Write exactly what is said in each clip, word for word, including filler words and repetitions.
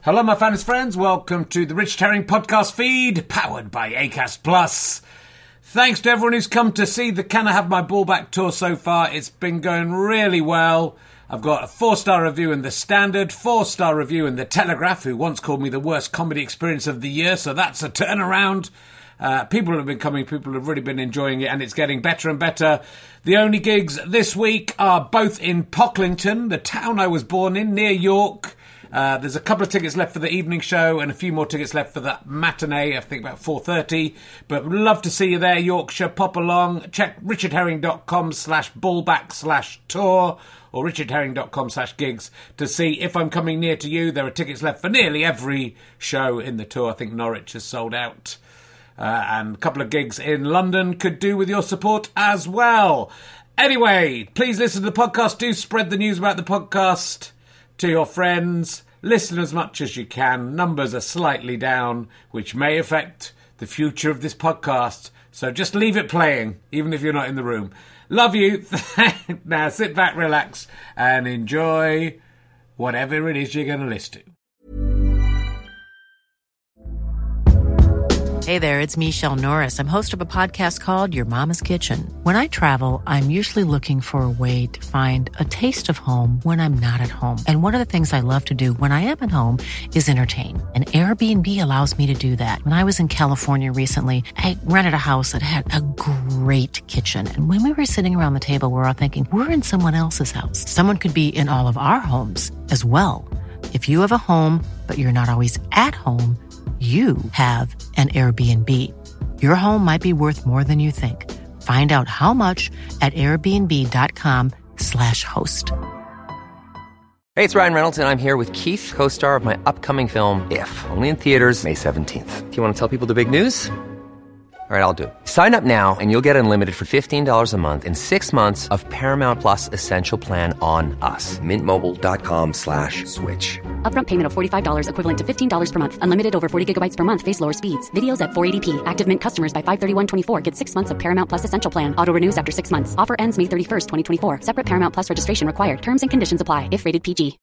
Hello, my fans friends. Welcome to the Richard Herring podcast feed, powered by Acast Plus. Thanks to everyone who's come to see the Can I Have My Ball Back tour so far. It's been going really well. I've got a four-star review in The Standard, four-star review in The Telegraph, who once called me the worst comedy experience of the year, so that's a turnaround. Uh, people have been coming, people have really been enjoying it, and it's getting better and better. The only gigs this week are both in Pocklington, the town I was born in, near York. Uh, there's a couple of tickets left for the evening show and a few more tickets left for the matinee, I think about four thirty. But would love to see you there, Yorkshire. Pop along. Check richardherring.com slash ballback slash tour or richardherring.com slash gigs to see if I'm coming near to you. There are tickets left for nearly every show in the tour. I think Norwich has sold out. Uh, and a couple of gigs in London could do with your support as well. Anyway, please listen to the podcast. Do spread the news about the podcast to your friends. Listen as much as you can. Numbers are slightly down, which may affect the future of this podcast. So just leave it playing, even if you're not in the room. Love you. Now sit back, relax, and enjoy whatever it is you're going to listen to. Hey there, it's Michelle Norris. I'm host of a podcast called Your Mama's Kitchen. When I travel, I'm usually looking for a way to find a taste of home when I'm not at home. And one of the things I love to do when I am at home is entertain. And Airbnb allows me to do that. When I was in California recently, I rented a house that had a great kitchen. And when we were sitting around the table, we were all thinking, we're in someone else's house. Someone could be in all of our homes as well. If you have a home, but you're not always at home, you have an Airbnb. Your home might be worth more than you think. Find out how much at airbnb.com slash host. Hey, it's Ryan Reynolds, and I'm here with Keith, co-star of my upcoming film, If, only in theaters May seventeenth. Do you want to tell people the big news? All right, I'll do it. Sign up now and you'll get unlimited for fifteen dollars a month and six months of Paramount Plus Essential Plan on us. Mint Mobile dot com slash switch. Upfront payment of forty-five dollars equivalent to fifteen dollars per month. Unlimited over forty gigabytes per month. Face lower speeds. Videos at four eighty p. Active Mint customers by five thirty-one twenty-four get six months of Paramount Plus Essential Plan. Auto renews after six months. Offer ends May thirty-first, twenty twenty-four. Separate Paramount Plus registration required. Terms and conditions apply if rated P G.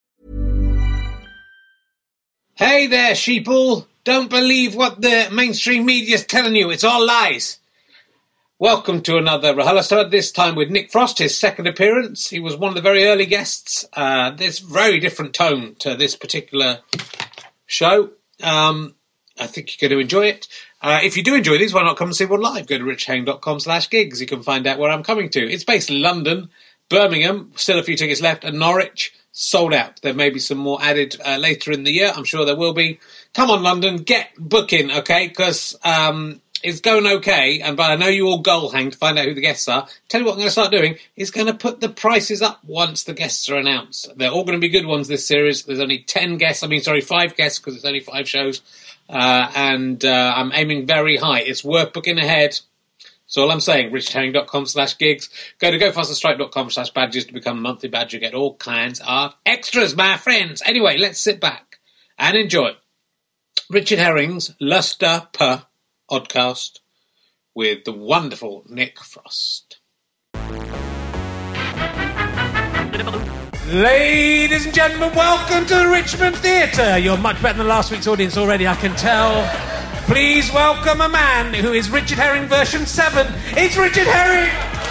Hey there, sheeple. Don't believe what the mainstream media's telling you. It's all lies. Welcome to another RHLSTP, this time with Nick Frost, his second appearance. He was one of the very early guests. Uh, there's very different tone to this particular show. Um, I think you're going to enjoy it. Uh, if you do enjoy these, why not come and see one live? Go to richardherring.com slash gigs. You can find out where I'm coming to. It's based in London, Birmingham, still a few tickets left, and Norwich, sold out. There may be some more added uh, later in the year. I'm sure there will be. Come on, London, get booking, okay? Because um, it's going okay, and but I know you all goal-hang to find out who the guests are. Tell you what I'm going to start doing is going to put the prices up once the guests are announced. They're all going to be good ones this series. There's only ten guests, I mean, sorry, five guests, because it's only five shows. Uh, and uh, I'm aiming very high. It's worth booking ahead. That's all I'm saying. richardherring.com slash gigs. Go to gofasterstripe.com slash badges to become a monthly badge. You get all kinds of extras, my friends. Anyway, let's sit back and enjoy Richard Herring's RHLSTP podcast with the wonderful Nick Frost. Ladies and gentlemen, welcome to the Richmond Theatre. You're much better than last week's audience already, I can tell. Please welcome a man who is Richard Herring version seven. It's Richard Herring!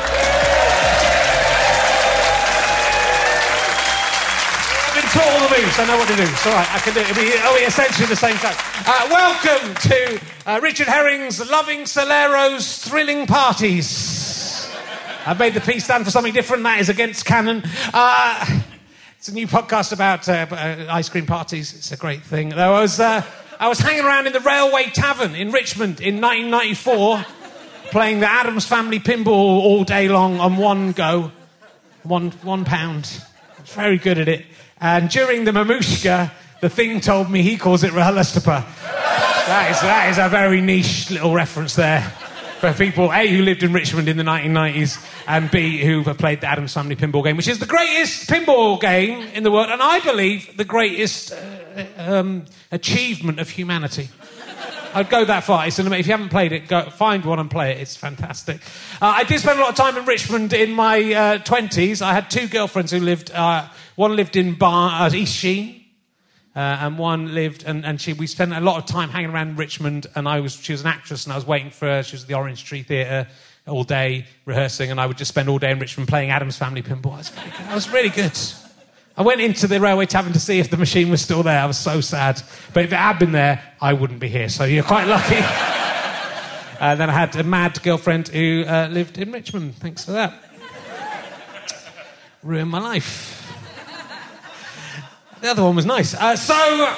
I've been taught all the moves, I know what to do. It's all right, I can do it. It'll be, it'll be essentially the same time. Uh, welcome to uh, Richard Herring's Loving Solero's Thrilling Parties. I've made the piece stand for something different. That is against canon. Uh, it's a new podcast about uh, uh, ice cream parties. It's a great thing. There was... Uh, I was hanging around in the Railway Tavern in Richmond in nineteen ninety-four, playing the Addams Family pinball all day long on one go, one one pound. I was very good at it. And during the Mamushka, the Thing told me he calls it RHLSTP. That is, that is a very niche little reference there for people, A, who lived in Richmond in the nineteen nineties, and B, who have played the Addams Family pinball game, which is the greatest pinball game in the world, and I believe the greatest... Uh, Um, achievement of humanity. I'd go that far. It's an, if you haven't played it, go find one and play it. It's fantastic. Uh, I did spend a lot of time in Richmond in my uh, twenties. I had two girlfriends who lived... Uh, one lived in Bar- uh, East Sheen, uh, and one lived, and, and she we spent a lot of time hanging around Richmond, and I was she was an actress, and I was waiting for her. She was at the Orange Tree Theatre all day rehearsing, and I would just spend all day in Richmond playing Addams Family Pinball. I was very good. I was really good. I went into the Railway Tavern to see if the machine was still there. I was so sad. But if it had been there, I wouldn't be here, so you're quite lucky. uh, then I had a mad girlfriend who uh, lived in Richmond. Thanks for that. Ruined my life. The other one was nice. Uh, so, uh,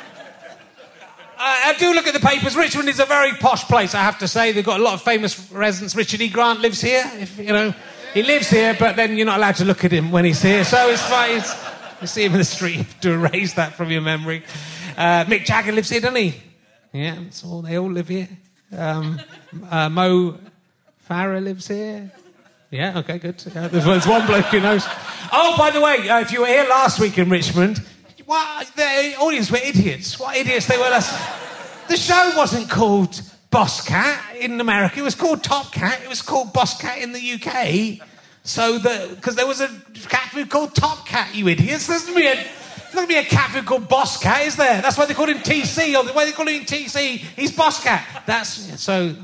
I do look at the papers. Richmond is a very posh place, I have to say. They've got a lot of famous residents. Richard E. Grant lives here, if you know... He lives here, but then you're not allowed to look at him when he's here, so it's fine. It's, you see him in the street, to erase that from your memory. Uh, Mick Jagger lives here, doesn't he? Yeah, that's all, they all live here. Um, uh, Mo Farah lives here. Yeah, okay, good. Yeah, there's, there's one bloke who knows. Oh, by the way, uh, if you were here last week in Richmond, what, the audience were idiots. What idiots they were last The show wasn't called Boss Cat in America. It was called Top Cat. It was called Boss Cat in the U K. So the because there was a cat food called Top Cat, you idiots. There's not going to be a cat food called Boss Cat, is there? That's why they call him T C, or the way they call him T C, he's Boss Cat. That's so.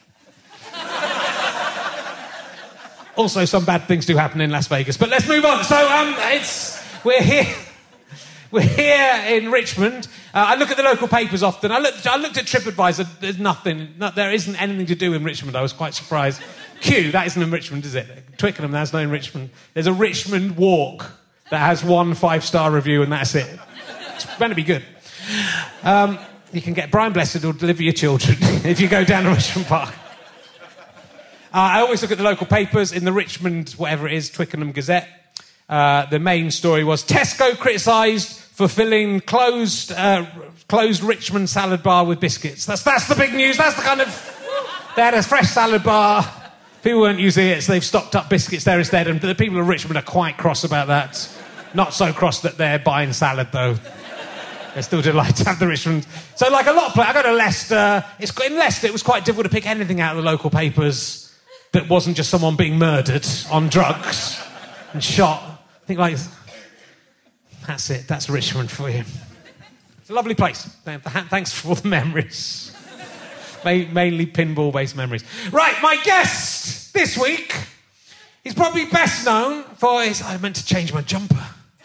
Also, some bad things do happen in Las Vegas. But let's move on. So um, it's we're here. We're here in Richmond. Uh, I look at the local papers often. I looked, I looked at TripAdvisor. There's nothing. No, there isn't anything to do in Richmond. I was quite surprised. Kew, that isn't in Richmond, is it? Twickenham, that's not in Richmond. There's a Richmond Walk that has one five-star review, and that's it. It's going to be good. Um, you can get Brian Blessed will deliver your children if you go down to Richmond Park. Uh, I always look at the local papers. In the Richmond, whatever it is, Twickenham Gazette, Uh, the main story was Tesco criticised for filling closed uh, closed Richmond salad bar with biscuits. That's that's the big news. That's the kind of... They had a fresh salad bar. People weren't using it, so they've stocked up biscuits there instead. And the people of Richmond are quite cross about that. Not so cross that they're buying salad, though. They're still delighted to have the Richmond... So, like a lot of places... I go to Leicester. It's, in Leicester, it was quite difficult to pick anything out of the local papers that wasn't just someone being murdered on drugs and shot. I think, like, that's it. That's Richmond for you. It's a lovely place. Thanks for all the memories. Mainly pinball-based memories. Right, my guest this week, he's probably best known for his... I meant to change my jumper.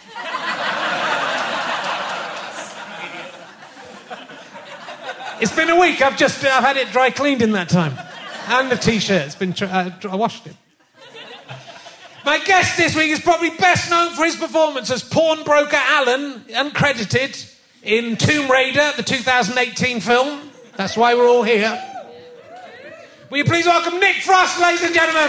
It's been a week. I've just... I've had it dry cleaned in that time. And the T-shirt. It's been... Uh, I washed it. My guest this week is probably best known for his performance as Pawnbroker Alan, uncredited, in Tomb Raider, the two thousand eighteen film. That's why we're all here. Will you please welcome Nick Frost, ladies and gentlemen?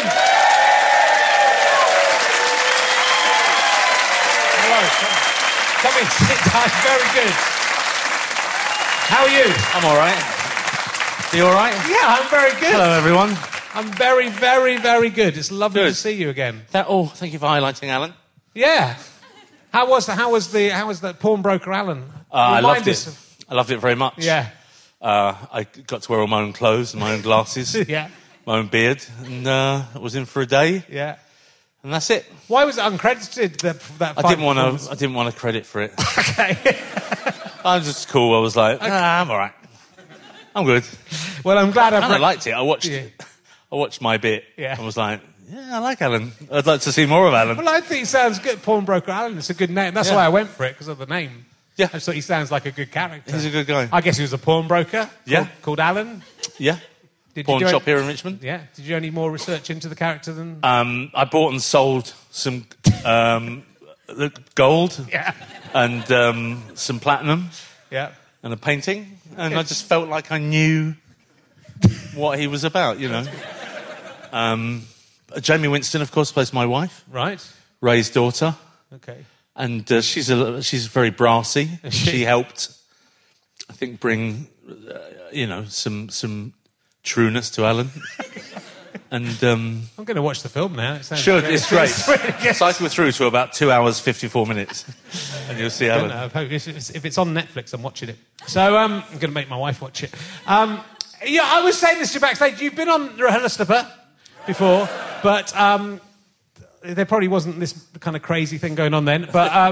Hello. Come in, sit down. Very good. How are you? I'm all right. Are you all right? Yeah, I'm very good. Hello, everyone. I'm very, very, very good. It's lovely Good. to see you again. That, oh, thank you for highlighting Alan. Yeah. How was the, how was the how was the Pawnbroker Alan? Uh, I Remind loved us it. of- I loved it very much. Yeah. Uh, I got to wear all my own clothes and my own glasses, Yeah. my own beard, and uh, I was in for a day, Yeah. and that's it. Why was it uncredited? The, that I fight didn't want performance? to. I didn't want to credit for it. Okay. I was just cool. I was like, ah, I'm all right. I'm good. Well, I'm glad I I've... kind of re- liked it. I watched Yeah. it. I watched my bit. Yeah. I was like, yeah, I like Alan. I'd like to see more of Alan. Well, I think he sounds good. Pawnbroker Alan. It's a good name. That's Yeah. why I went for it, because of the name. Yeah. I just thought he sounds like a good character. He's a good guy. I guess he was a pawnbroker. Yeah. Called, called Alan. Yeah. Did Pawn you do shop any- here in Richmond. Yeah. Did you do any more research into the character than... Um, I bought and sold some um, the gold yeah. and um, some platinum Yeah. and a painting, and I just felt like I knew what he was about, you know. Um, Jamie Winston, of course, plays my wife, Right. Ray's daughter, Okay. and uh, she's a, she's very brassy. Is she? She helped, I think, bring uh, you know some some trueness to Alan. And um, I'm going to watch the film now. It sounds should really- it's great. It's really good. Cycle through to about two hours fifty-four minutes, and you'll see I don't Alan. know. I hope if it's, if it's on Netflix, I'm watching it. So um, I'm going to make my wife watch it. Um, yeah, I was saying this to you backstage. You've been on RHLSTP before, but um, there probably wasn't this kind of crazy thing going on then. But um,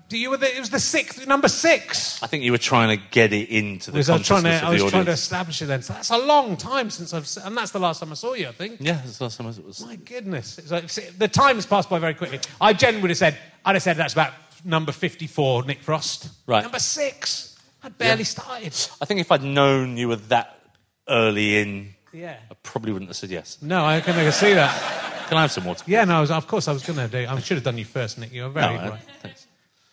you were the, it was the sixth, number six. I think you were trying to get it into the Was I, trying consciousness to, of I was the trying to audience. establish it then. So that's a long time since I've... se- And that's the last time I saw you, I think. Yeah, that's the last time it was. My goodness. It's like, see, the time has passed by very quickly. I generally would have said, I'd have said that's about number fifty-four, Nick Frost. Right. Number six. I'd barely Yeah. started. I think if I'd known you were that early in, Yeah. I probably wouldn't have said yes. No, I can, I can see that. Can I have some water? Yeah, no, I was, of course I was going to do. I should have done you first, Nick. You're very No, uh, right. thanks.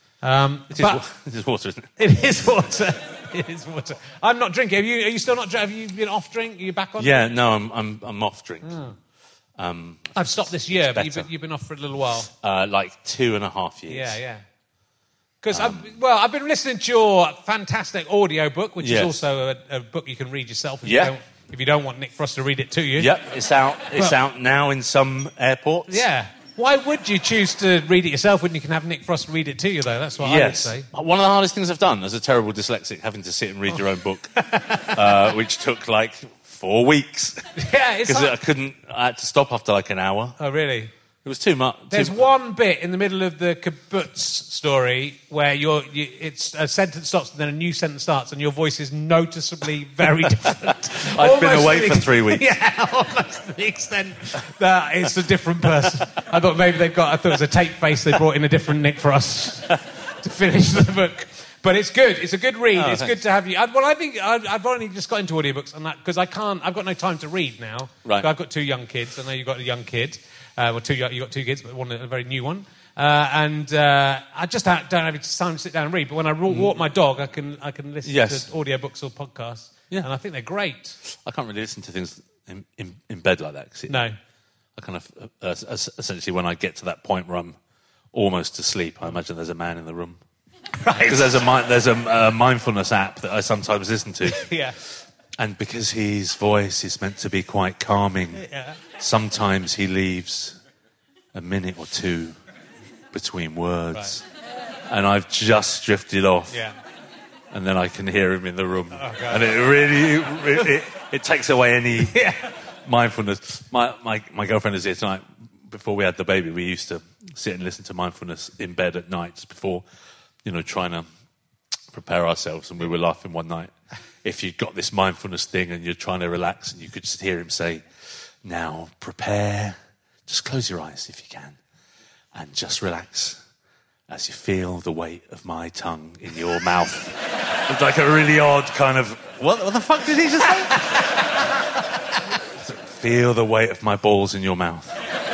Um, It is, but wa- it is water, isn't it? it is water. It is water. I'm not drinking. Are you, are you still not drinking? Have you been off drink? Are you back on? Yeah, no, I'm I'm, I'm off drink. Oh. Um, I've stopped this year, but you've better. been, you've been off for a little while. uh, like two and a half years. Yeah, yeah. Because, well, I've been listening to your fantastic audio book, which Yes. is also a, a book you can read yourself if, Yeah. you don't, if you don't want Nick Frost to read it to you. Yep, it's out. It's Well- out now in some airports. Yeah. Why would you choose to read it yourself when you can have Nick Frost read it to you, though? That's what Yes. I would say. One of the hardest things I've done as a terrible dyslexic, having to sit and read your own book, uh, which took like four weeks Yeah, it's because like... I couldn't. I had to stop after like an hour. Oh, really? It was too much. There's too, one bit in the middle of the kibbutz story where you're, you, it's a sentence stops and then a new sentence starts and your voice is noticeably very different. I've been Almost away to the for ex- three weeks. Yeah, almost to the extent that it's a different person. I thought maybe they've got, I thought it was a tape face, they brought in a different Nick Frost to finish the book. But it's good. It's a good read. Oh, it's thanks. good to have you. I, well, I think I've, I've only just got into audiobooks and that because I can't. I've got no time to read now. Right. I've got two young kids. I know you've got a young kid. Uh, well, two. You got two kids, but one a very new one. Uh, and uh, I just don't, don't have time to sit down and read. But when I walk, walk my dog, I can I can listen Yes. to audiobooks or podcasts. Yeah. And I think they're great. I can't really listen to things in, in, in bed like that. 'Cause it, No. I kind of uh, uh, essentially when I get to that point where I'm almost asleep, I imagine there's a man in the room. Right. Because there's a mi- there's a uh, mindfulness app that I sometimes listen to. Yeah. And because his voice is meant to be quite calming, Yeah. sometimes he leaves a minute or two between words. And I've just drifted off. Yeah. And then I can hear him in the room. God. And it really, it, it, it takes away any Yeah. mindfulness. My, my, my girlfriend is here tonight. Before we had the baby, we used to sit and listen to mindfulness in bed at night just before, you know, trying to prepare ourselves. And we were laughing one night. If you've got this mindfulness thing and you're trying to relax and you could just hear him say, now prepare, just close your eyes if you can, and just relax as you feel the weight of my tongue in your mouth. It's like a really odd kind of, what, what the fuck did he just say? Feel the weight of my balls in your mouth.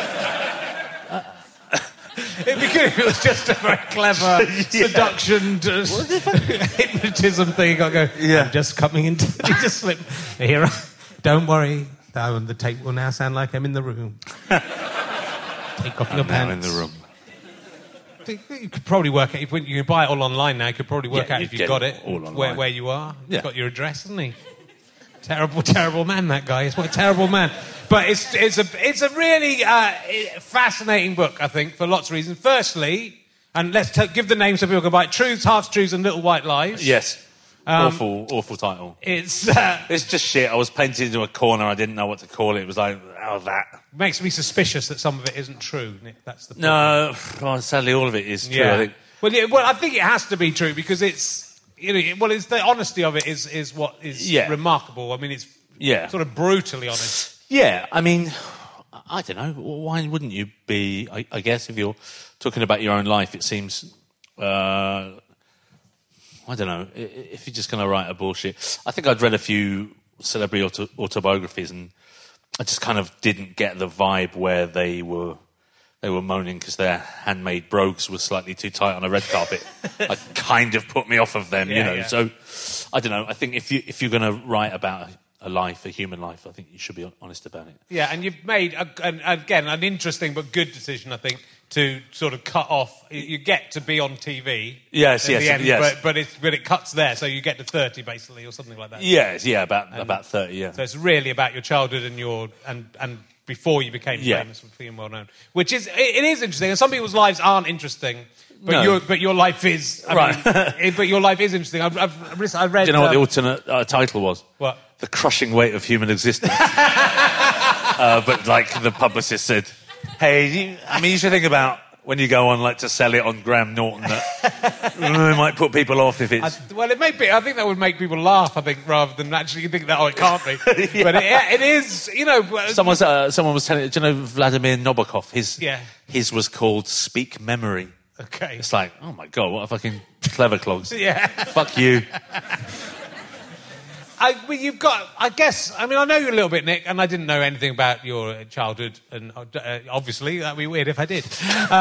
It'd be good if it was just a very clever seduction, just hypnotism thing. I go, Yeah. I'm just coming into you just slip here. Don't worry, oh, the tape will now sound like I'm in the room. Take off your I'm now pants. in the room. You could probably work out, if you can buy it all online now, you could probably work Yeah, out you if you've get got it it, all where, online. where you are. He's Yeah. got your address, hasn't he? Terrible, terrible man, that guy. He's what a terrible man. But it's, it's, a, it's a really uh, fascinating book, I think, for lots of reasons. Firstly, and let's t- give the names so people can buy it, Truths, Half-Truths and Little White Lies. Yes. Um, awful, awful title. It's uh, It's just shit. I was painted into a corner. I didn't know what to call it. It was like, oh, that. makes me suspicious that some of it isn't true, Nick. That's the problem. No, well, sadly, all of it is true. Yeah. I think. Well, yeah, well, I think it has to be true because it's, you know, well, it's the honesty of it is, is what is Yeah. remarkable. I mean, it's Yeah. sort of brutally honest. Yeah, I mean, I don't know. Why wouldn't you be? I, I guess if you're talking about your own life, it seems. Uh, I don't know. i- If you're just going to write a bullshit, I think I'd read a few celebrity auto, autobiographies, and I just kind of didn't get the vibe where they were. They were moaning because their handmade brogues were slightly too tight on a red carpet. I kind of put me off of them, you Yeah, know. yeah. So I don't know. I think if you if you're going to write about a, a life, a human life, I think you should be honest about it. Yeah, and you've made, a, an, again, an interesting but good decision, I think, to sort of cut off. You get to be on T V. Yes, at yes, the end, yes. But, but, it's, but it cuts there, so you get to thirty, basically, or something like that. Yes, yeah, about about thirty. Yeah, So it's really about your childhood and your and and before you became Yeah. famous and being well known, which is it, it is interesting. And some people's lives aren't interesting, but No. your but your life is I Right. mean, it- but your life is interesting. I've, I've, I've- I read. do you know what the um, alternate uh, title was? What? The Crushing Weight of Human Existence. uh, but like the publicist said, hey, you, I mean, you should think about when you go on like to sell it on Graham Norton, that it might put people off if it's. I, well, it may be. I think that would make people laugh. I think rather than actually think that oh, it can't be. yeah. But it, it is. You know, Someone's, uh, someone was telling. Do you know Vladimir Nabokov? His yeah. his was called Speak Memory. Okay. It's like, oh my god, what a fucking clever clogs. yeah. Fuck you. I, well, you've got, I guess, I mean, I know you a little bit, Nick, and I didn't know anything about your childhood, and uh, obviously that'd be weird if I did.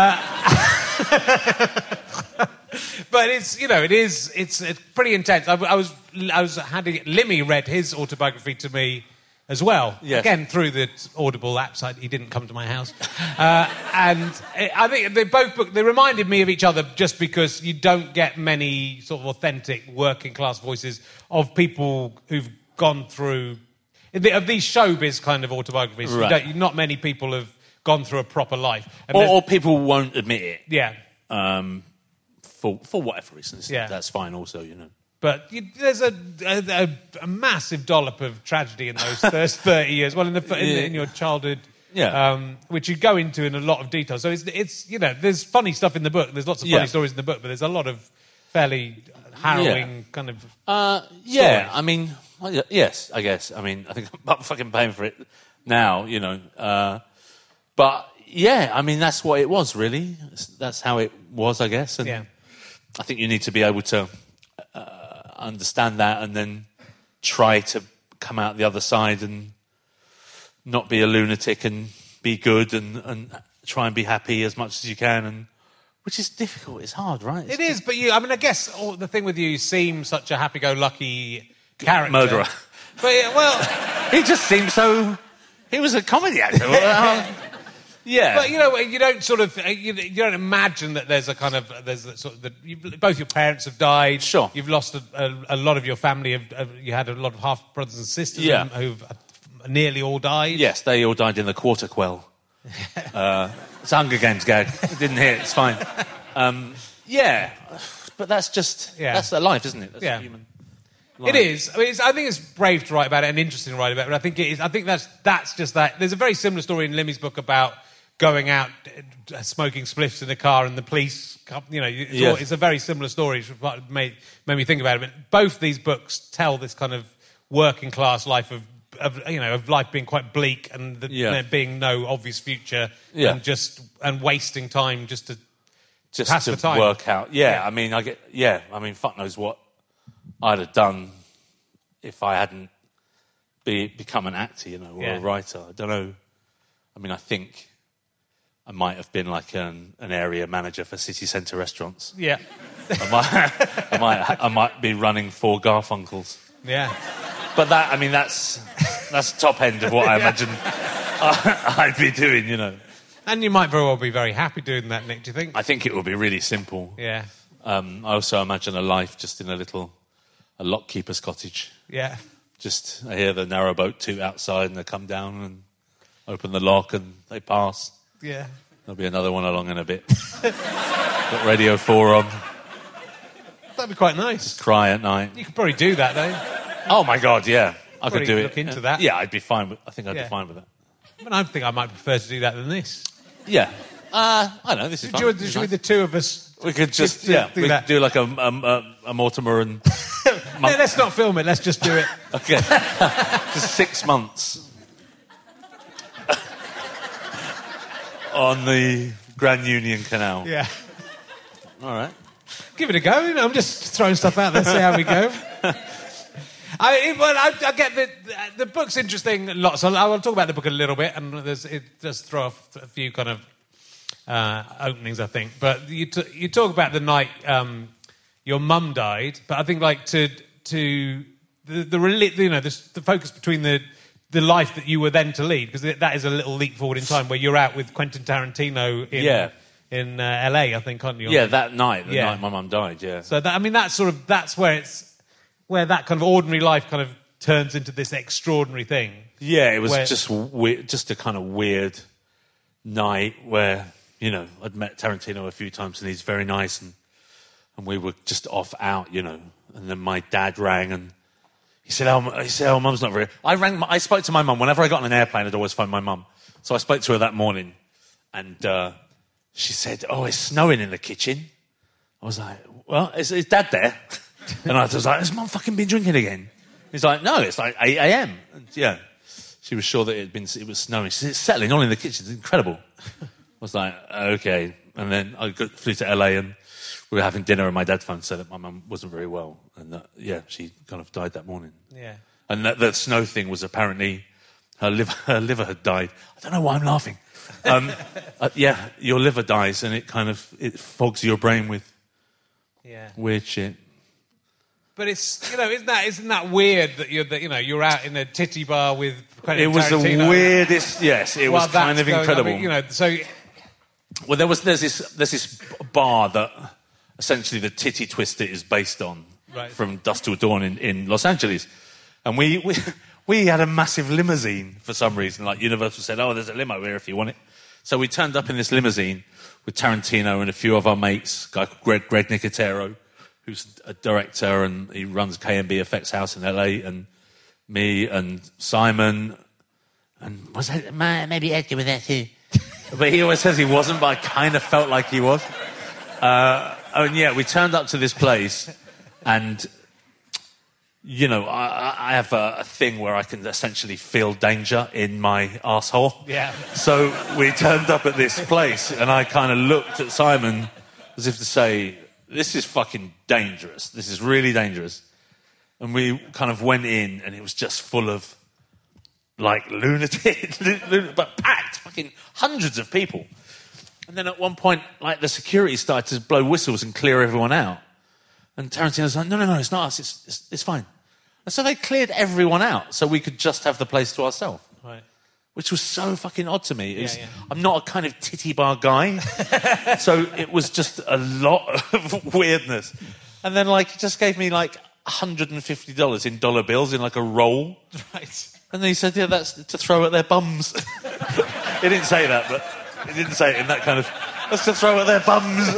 Uh, but it's, you know, it is, it's, it's pretty intense. I, I was, I was having, Limmy read his autobiography to me as well. Yes. Again, through the Audible app site. He didn't come to my house. Uh, and I think they both, book, they reminded me of each other just because you don't get many sort of authentic working class voices of people who've gone through, of these showbiz kind of autobiographies. Right. You don't, not many people have gone through a proper life. And Or, or people won't admit it. yeah. Um, for for whatever reasons. Yeah. That's fine also, you know. But you, there's a, a, a massive dollop of tragedy in those first thirty years. Well, in, the, in, the, in your childhood, Yeah. um, which you go into in a lot of detail. So it's, it's, you know, there's funny stuff in the book. There's lots of funny Yeah. stories in the book, but there's a lot of fairly harrowing Yeah. kind of. Uh, yeah, stories. I mean, well, yeah, yes, I guess. I mean, I think I'm fucking paying for it now, you know. Uh, but yeah, I mean, that's what it was, really. That's how it was, I guess. And Yeah. I think you need to be able to uh, understand that and then try to come out the other side and not be a lunatic and be good and, and try and be happy as much as you can, and which is difficult. It's hard, right? It's It is, but you. I mean, I guess all, the thing with you, you seem such a happy-go-lucky character. Murderer. But yeah, well, He just seemed so. He was a comedy actor. Well, yeah. but you know, you don't sort of, you, you don't imagine that there's a kind of, there's a sort of, the, you, both your parents have died. Sure. You've lost a, a, a lot of your family. Have, have, you had a lot of half brothers and sisters Yeah. who've nearly all died. Yes, they all died in the quarter quell. uh, it's a Hunger Games gag. I didn't hear it. It's fine. Um, yeah, but that's just Yeah. that's their life, isn't it? That's Yeah. human. It is. I mean, it's, I think it's brave to write about it and interesting to write about it. But I think it is. I think that's that's just that. There's a very similar story in Limmy's book about going out uh, smoking spliffs in a car and the police. come- You know, it's, Yes. all, it's a very similar story. It's what made made me think about it. But both these books tell this kind of working class life of. Of, you know, of life being quite bleak and the, Yeah. there being no obvious future, Yeah. and just and wasting time just to Just Pass to the time. work out. Yeah, Yeah. I mean, I get. Yeah, I mean, fuck knows what I'd have done if I hadn't be, become an actor, you know, or Yeah. a writer. I don't know. I mean, I think I might have been like an, an area manager for city centre restaurants. yeah, I might, I might, I might be running four Garfunkels. yeah. But that, I mean, that's that's the top end of what I imagine I'd be doing, you know. And you might very well be very happy doing that, Nick. Do you think? I think it would be really simple. Yeah, Um, I also imagine a life just in a little, a lockkeeper's cottage. yeah. Just, I hear the narrowboat toot outside and they come down and open the lock and they pass. Yeah. There'll be another one along in a bit. Got Radio four on, That'd be quite nice. cry at night. You could probably do that, though. Oh my God, yeah. I Probably could do it. look into that. Yeah, I'd be fine with, I think I'd Yeah. be fine with that. But I think I might prefer to do that than this. Yeah. Uh, I don't know, this is Should, fun. you, This is should we, nice. the two of us... We could just, do- yeah, do we that. could do like a, um, a, a Mortimer and... No, let's not film it. Let's just do it. Okay. Just six months. On the Grand Union Canal. Yeah. All right. Give it a go. You know, I'm just throwing stuff out there, see how we go. I, it, well, I, I get the the book's interesting. Lots. I'll, I'll talk about the book a little bit, and there's, it does throw off a few kind of uh, openings, I think. But you t- you talk about the night um, your mum died, but I think like to to the the rela- you know the, the focus between the the life that you were then to lead, because that is a little leap forward in time where you're out with Quentin Tarantino in Yeah. in uh, L A, I think, aren't you? Yeah, that night, the Yeah. night my mum died, yeah. So that, I mean, that's sort of that's where it's where that kind of ordinary life kind of turns into this extraordinary thing. Yeah, it was Where- just we- just a kind of weird night where, you know, I'd met Tarantino a few times and he's very nice, and and we were just off out, you know. And then my dad rang and he said, "Oh, he said, oh, mum's not very." I rang. I spoke to my mum whenever I got on an airplane. I'd always phone my mum, so I spoke to her that morning, and uh, she said, "Oh, it's snowing in the kitchen." I was like, "Well, is, is Dad there?" And I was like, "Has Mum fucking been drinking again?" He's like, "No, it's like eight a.m." And yeah, she was sure that it had been it was snowing. She said, "It's settling on in the kitchen. It's incredible." I was like, "Okay." And then I got, flew to L A and we were having dinner, and my dad phoned said that my mum wasn't very well, and that, yeah, she kind of died that morning. Yeah. And that, that snow thing was apparently her liver. Her liver had died. I don't know why I'm laughing. Um, uh, yeah, your liver dies, and it kind of it fogs your brain with yeah. weird shit. But it's, you know, isn't that isn't that weird that you're that, you know you're out in a titty bar with Quentin It was Tarantino. the weirdest. Yes, it While was kind that's of going, incredible. I mean, you know, so well, there was there's this there's this bar that essentially the Titty Twister is based on, right. from Dusk Till Dawn in, in Los Angeles, and we, we we had a massive limousine for some reason. Like Universal said, "Oh, there's a limo here if you want it." So we turned up in this limousine with Tarantino and a few of our mates, a guy called Greg, Greg Nicotero, who's a director and he runs K and B Effects House in L A, and me and Simon, and was that, maybe Edgar was there too. But he always says he wasn't, but I kind of felt like he was. Uh, and yeah, we turned up to this place, and, you know, I, I have a, a thing where I can essentially feel danger in my arsehole. Yeah. So we turned up at this place, and I kind of looked at Simon as if to say, "This is fucking dangerous. This is really dangerous." And we kind of went in, and it was just full of, like, lunatics, but packed, fucking hundreds of people. And then at one point, like, the security started to blow whistles and clear everyone out. And Tarantino's like, no, no, no, it's not us, it's, it's, it's fine. And so they cleared everyone out so we could just have the place to ourselves. right. Which was so fucking odd to me. It was, Yeah, yeah. I'm not a kind of titty bar guy. So it was just a lot of weirdness. And then, like, he just gave me, like, one hundred fifty dollars in dollar bills in, like, a roll. Right. And then he said, yeah, that's to throw at their bums. He didn't say that, but he didn't say it in that kind of, that's to throw at their bums.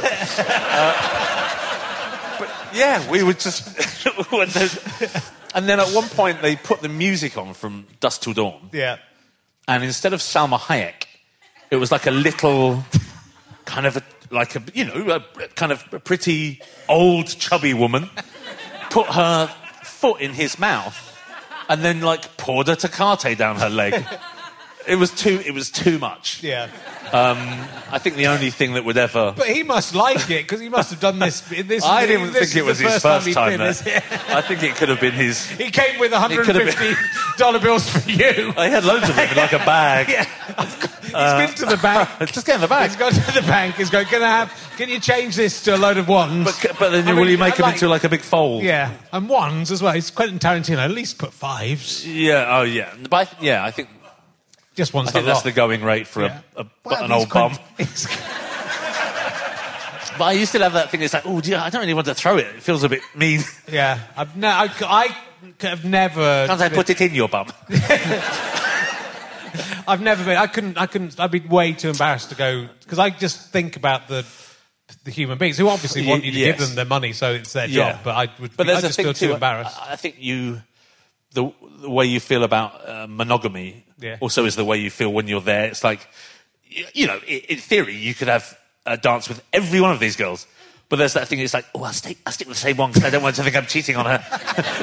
uh, but, yeah, we would just... And then at one point, they put the music on from Dusk Till Dawn. Yeah. And instead of Salma Hayek, it was like a little kind of, a, like a, you know, a kind of a pretty old, chubby woman put her foot in his mouth and then, like, poured a Tecate down her leg. It was too, it was too much. Yeah. Um, I think the only thing that would ever... But he must like it, because he must have done this... this I didn't this think it was the his first first time, time there. I think it could have been his... He came with one hundred fifty dollars bills for you. I had loads of them in, like, a bag. Yeah. He's uh, been to the bank. Just get in the bag. He's gone to the bank. He's going, can I have... Can you change this to a load of ones? But, but then I will mean, you make them like, into, like, a big fold? Yeah. And ones as well. He's Quentin Tarantino. At least put fives. Yeah, oh, yeah. But I th- yeah, I think... Just one's I think a that's lot. the going rate for Yeah. a, a, Well, an he's old bum. Quentin- But I used to have that thing. It's like, oh, dear, I don't really want to throw it. It feels a bit mean. Yeah. I've ne- I, I have never... Can't I put it in your bum? I've never been... I couldn't... I couldn't... I'd be way too embarrassed to go... Because I just think about the the human beings who obviously want you to Yes. give them their money, so it's their Yeah. job. But I would. But I there's a just thing feel too too, embarrassed. I, I think you, the the way you feel about uh, monogamy, Yeah. also is the way you feel when you're there. It's like, you, you know, in, in theory, you could have a dance with every one of these girls, but there's that thing. It's like, oh, I'll stick, I'll stick with the same one because I don't want to think I'm cheating on her.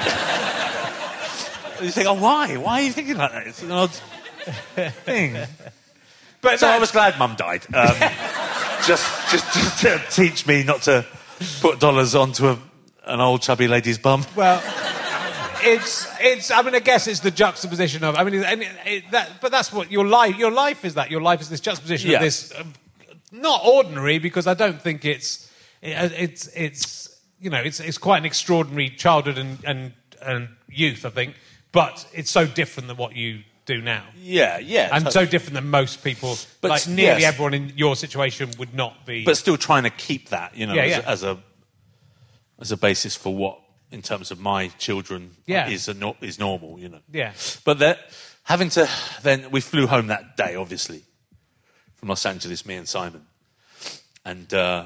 You think, oh, why? Why are you thinking like that? It's an odd thing. But So I that's- was glad Mum died. Um, just, just, just to teach me not to put dollars onto a, an old chubby lady's bum. Well, it's it's. I mean, I guess it's the juxtaposition of. I mean, and it, it, that. But that's what your life. Your life is that. Your life is this juxtaposition Yeah. of this. Um, not ordinary, because I don't think it's. It, it's it's you know it's it's quite an extraordinary childhood and and and youth, I think. But it's so different than what you do now. Yeah, yeah. And totally. so different than most people. But like nearly yes. everyone in your situation would not be. But still trying to keep that, you know, Yeah, as, yeah. as a as a basis for what, in terms of my children, Yeah. is a, no- is normal, you know. Yeah. But that having to then we flew home that day, obviously, from Los Angeles, me and Simon, and uh,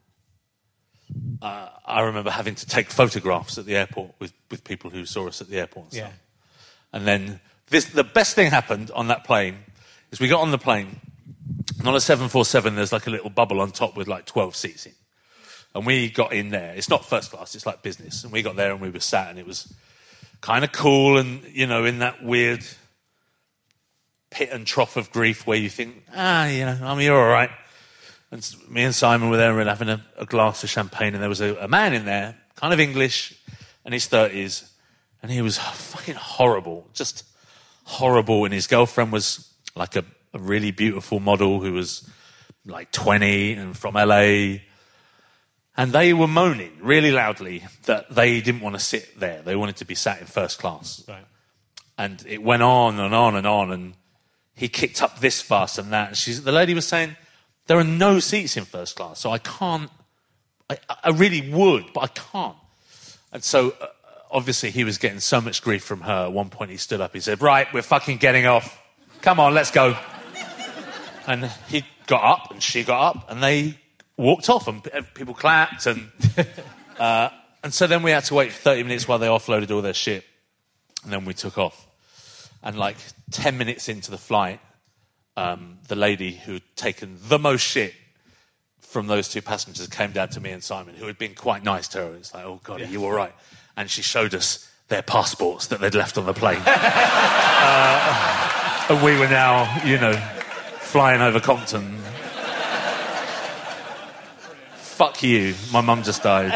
uh, I remember having to take photographs at the airport with, with people who saw us at the airport. And Yeah. stuff. And then this, the best thing happened on that plane is we got on the plane And on a seven forty-seven, there's like a little bubble on top with like twelve seats in. And we got in there. It's not first class, it's like business. And we got there and we were sat and it was kind of cool and, you know, in that weird pit and trough of grief where you think, ah, you know, I mean, you're all right. And me and Simon were there and we were having a, a glass of champagne and there was a, a man in there, kind of English, in his thirties, and he was fucking horrible, just horrible. And his girlfriend was like a, a really beautiful model who was like twenty and from L A. And they were moaning really loudly that they didn't want to sit there. They wanted to be sat in first class. Right. And it went on and on and on, and he kicked up this fuss and that. And she's, the lady was saying, there are no seats in first class, so I can't, I, I really would, but I can't. And so, uh, obviously, he was getting so much grief from her. At one point, he stood up, he said, right, we're fucking getting off. Come on, let's go. And he got up, and she got up, and they walked off, and people clapped, and uh, and so then we had to wait thirty minutes while they offloaded all their shit, and then we took off. And like ten minutes into the flight, um, the lady who had taken the most shit from those two passengers came down to me and Simon, who had been quite nice to her. It's like, oh, God, yeah. Are you all right? And she showed us their passports that they'd left on the plane. uh, and we were now, you know, flying over Compton. Fuck you. My mum just died.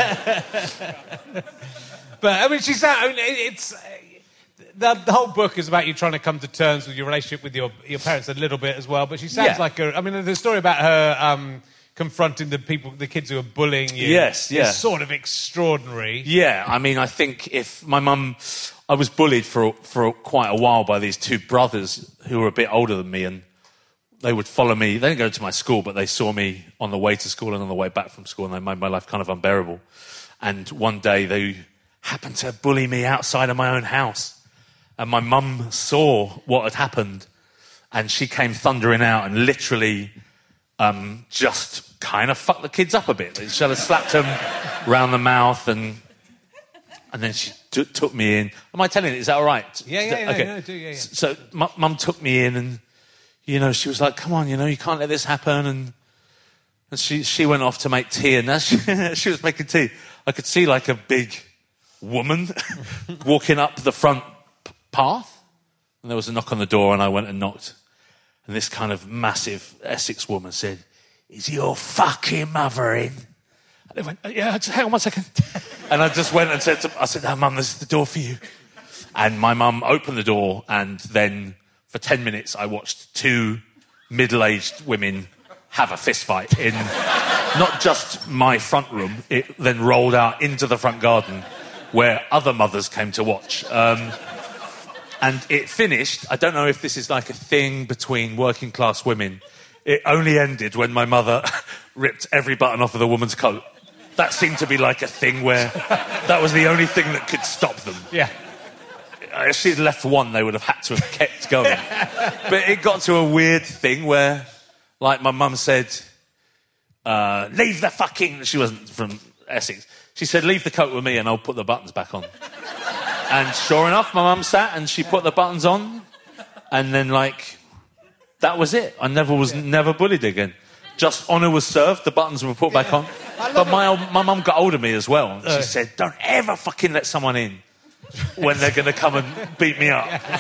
But, I mean, she's... I mean, it's... The, the whole book is about you trying to come to terms with your relationship with your, your parents a little bit as well, but she sounds yeah. like a... I mean, the story about her um, confronting the people, the kids who are bullying you... Yes, yeah. is sort of extraordinary. Yeah, I mean, I think if my mum... I was bullied for, for quite a while by these two brothers who were a bit older than me, and they would follow me. They didn't go to my school, but they saw me on the way to school and on the way back from school, and they made my life kind of unbearable. And one day they happened to bully me outside of my own house. And my mum saw what had happened, and she came thundering out and literally um, just kind of fucked the kids up a bit. She had slapped them round the mouth, and and then she t- took me in. Am I telling you? Is that all right? Yeah, yeah, yeah. Okay. No, do, yeah, yeah. So m- mum took me in, and you know, she was like, "Come on, you know, you can't let this happen." And and she she went off to make tea, and as she, she was making tea, I could see like a big woman walking up the front path, and there was a knock on the door, and I went and knocked, and this kind of massive Essex woman said, "Is your fucking mother in?" And they went, "Yeah, just hang on one second." And I just went and said to, I said, "Oh, Mum, this is the door for you." And my mum opened the door, and then for ten minutes I watched two middle-aged women have a fist fight in not just my front room, it then rolled out into the front garden where other mothers came to watch. Um, And it finished, I don't know if this is like a thing between working class women, it only ended when my mother ripped every button off of the woman's coat. That seemed to be like a thing where that was the only thing that could stop them. Yeah. If she'd left one, they would have had to have kept going. But it got to a weird thing where, like, my mum said, uh, leave the fucking... She wasn't from Essex. She said, leave the coat with me and I'll put the buttons back on. And sure enough, my mum sat and she put the buttons on, and then, like, that was it. I never was yeah. never bullied again. Just honour was served, the buttons were put yeah. back on. But my old, my mum got hold of me as well. And she uh. said, don't ever fucking let someone in when they're going to come and beat me up. Yeah.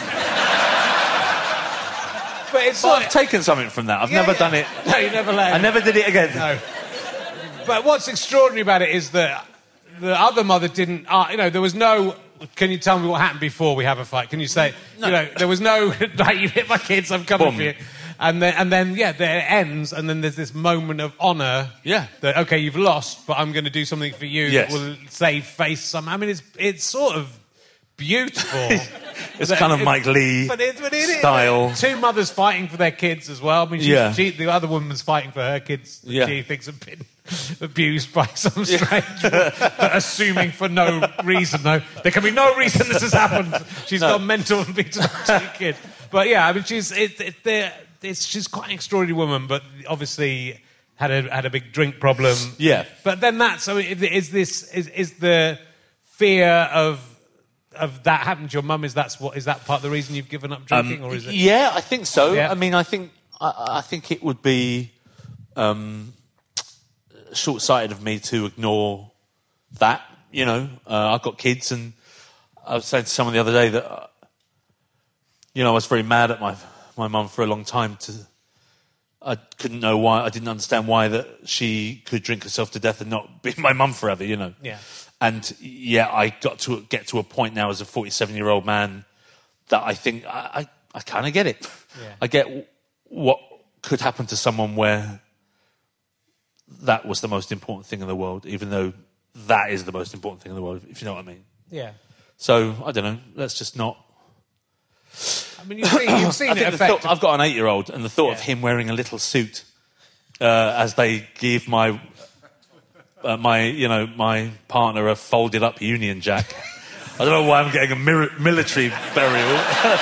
But it's but like... I've taken something from that. I've yeah, never yeah. done it. No, you never let I never did it again. No. But what's extraordinary about it is that the other mother didn't... Uh, you know, there was no... Can you tell me what happened before we have a fight? Can you say, no. you know, there was no, like, you hit my kids, I'm coming Boom. for you. And then, and then, yeah, there it ends, and then there's this moment of honour. Yeah. That, okay, you've lost, but I'm going to do something for you yes. that will save face some... I mean, it's it's sort of beautiful. It's that, kind of it, Mike Lee but it, but it, style. It, two mothers fighting for their kids as well. I mean, she, yeah. she, the other woman's fighting for her kids that yeah. she thinks have been abused by some strange but assuming for no reason. No, there can be no reason this has happened. She's no. gone mental and beaten up two kids. But yeah, I mean, she's it, it, it's, she's quite an extraordinary woman, but obviously had a had a big drink problem. Yeah. But then that so is this is is the fear of of that happened to your mum? Is that's what is that part of the reason you've given up drinking, um, or is it? Yeah, I think so. Yeah. I mean, I think I, I think it would be um, short-sighted of me to ignore that. You know, uh, I've got kids, and I was saying to someone the other day that, uh, you know, I was very mad at my my mum for a long time. To I couldn't know why. I didn't understand why that she could drink herself to death and not be my mum forever. You know. Yeah. And yeah, I got to get to a point now as a forty-seven-year-old man that I think I, I, I kind of get it. Yeah. I get what could happen to someone where that was the most important thing in the world, even though that is the most important thing in the world, if you know what I mean. Yeah. So, I don't know, let's just not... I mean, you've seen, you've seen I it think the affect... thought, I've got an eight-year-old, and the thought Yeah. of him wearing a little suit uh, as they give my... Uh, my, you know, my partner a folded-up Union Jack. I don't know why I'm getting a mir- military burial.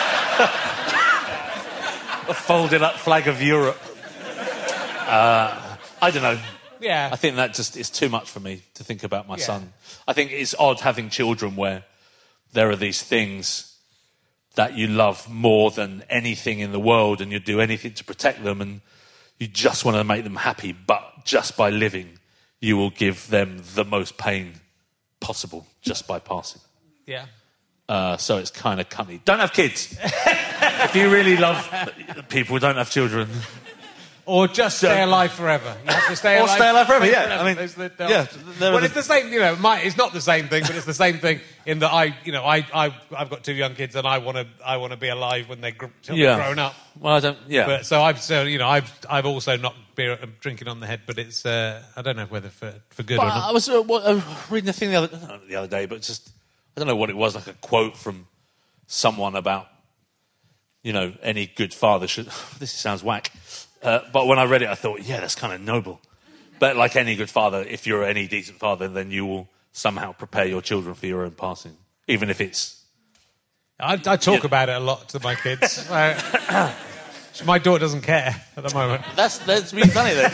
A folded-up flag of Europe. Uh, I don't know. Yeah. I think that just is too much for me to think about my Yeah. son. I think it's odd having children where there are these things that you love more than anything in the world, and you do anything to protect them, and you just want to make them happy, but just by living, you will give them the most pain possible just by passing. Yeah. Uh, so it's kind of cunty. Don't have kids. If you really love people, don't have children. Or just stay alive forever. You have to stay Or alive. stay alive forever, yeah. I mean, There's the- the yeah, option. there are Well, the- it's the same. You know, my, it's not the same thing, but it's the same thing in that I, you know, I, I, I've got two young kids, and I want to, I want to be alive when they're gr- Yeah. grown up. Well, I don't. Yeah. But so I've, so you know, I've, I've also knocked beer, uh, drinking on the head, but it's, uh, I don't know whether for, for good But or not. I was uh, what, uh, reading a thing the other, not the other day, but just I don't know what it was, like a quote from someone about, you know, any good father should. This sounds whack, uh, but when I read it, I thought, yeah, that's kind of noble. But like any good father, if you're any decent father, then you will somehow prepare your children for your own passing, even if it's. I, I talk about it a lot to my kids. Uh, my daughter doesn't care at the moment. That's that's really funny then.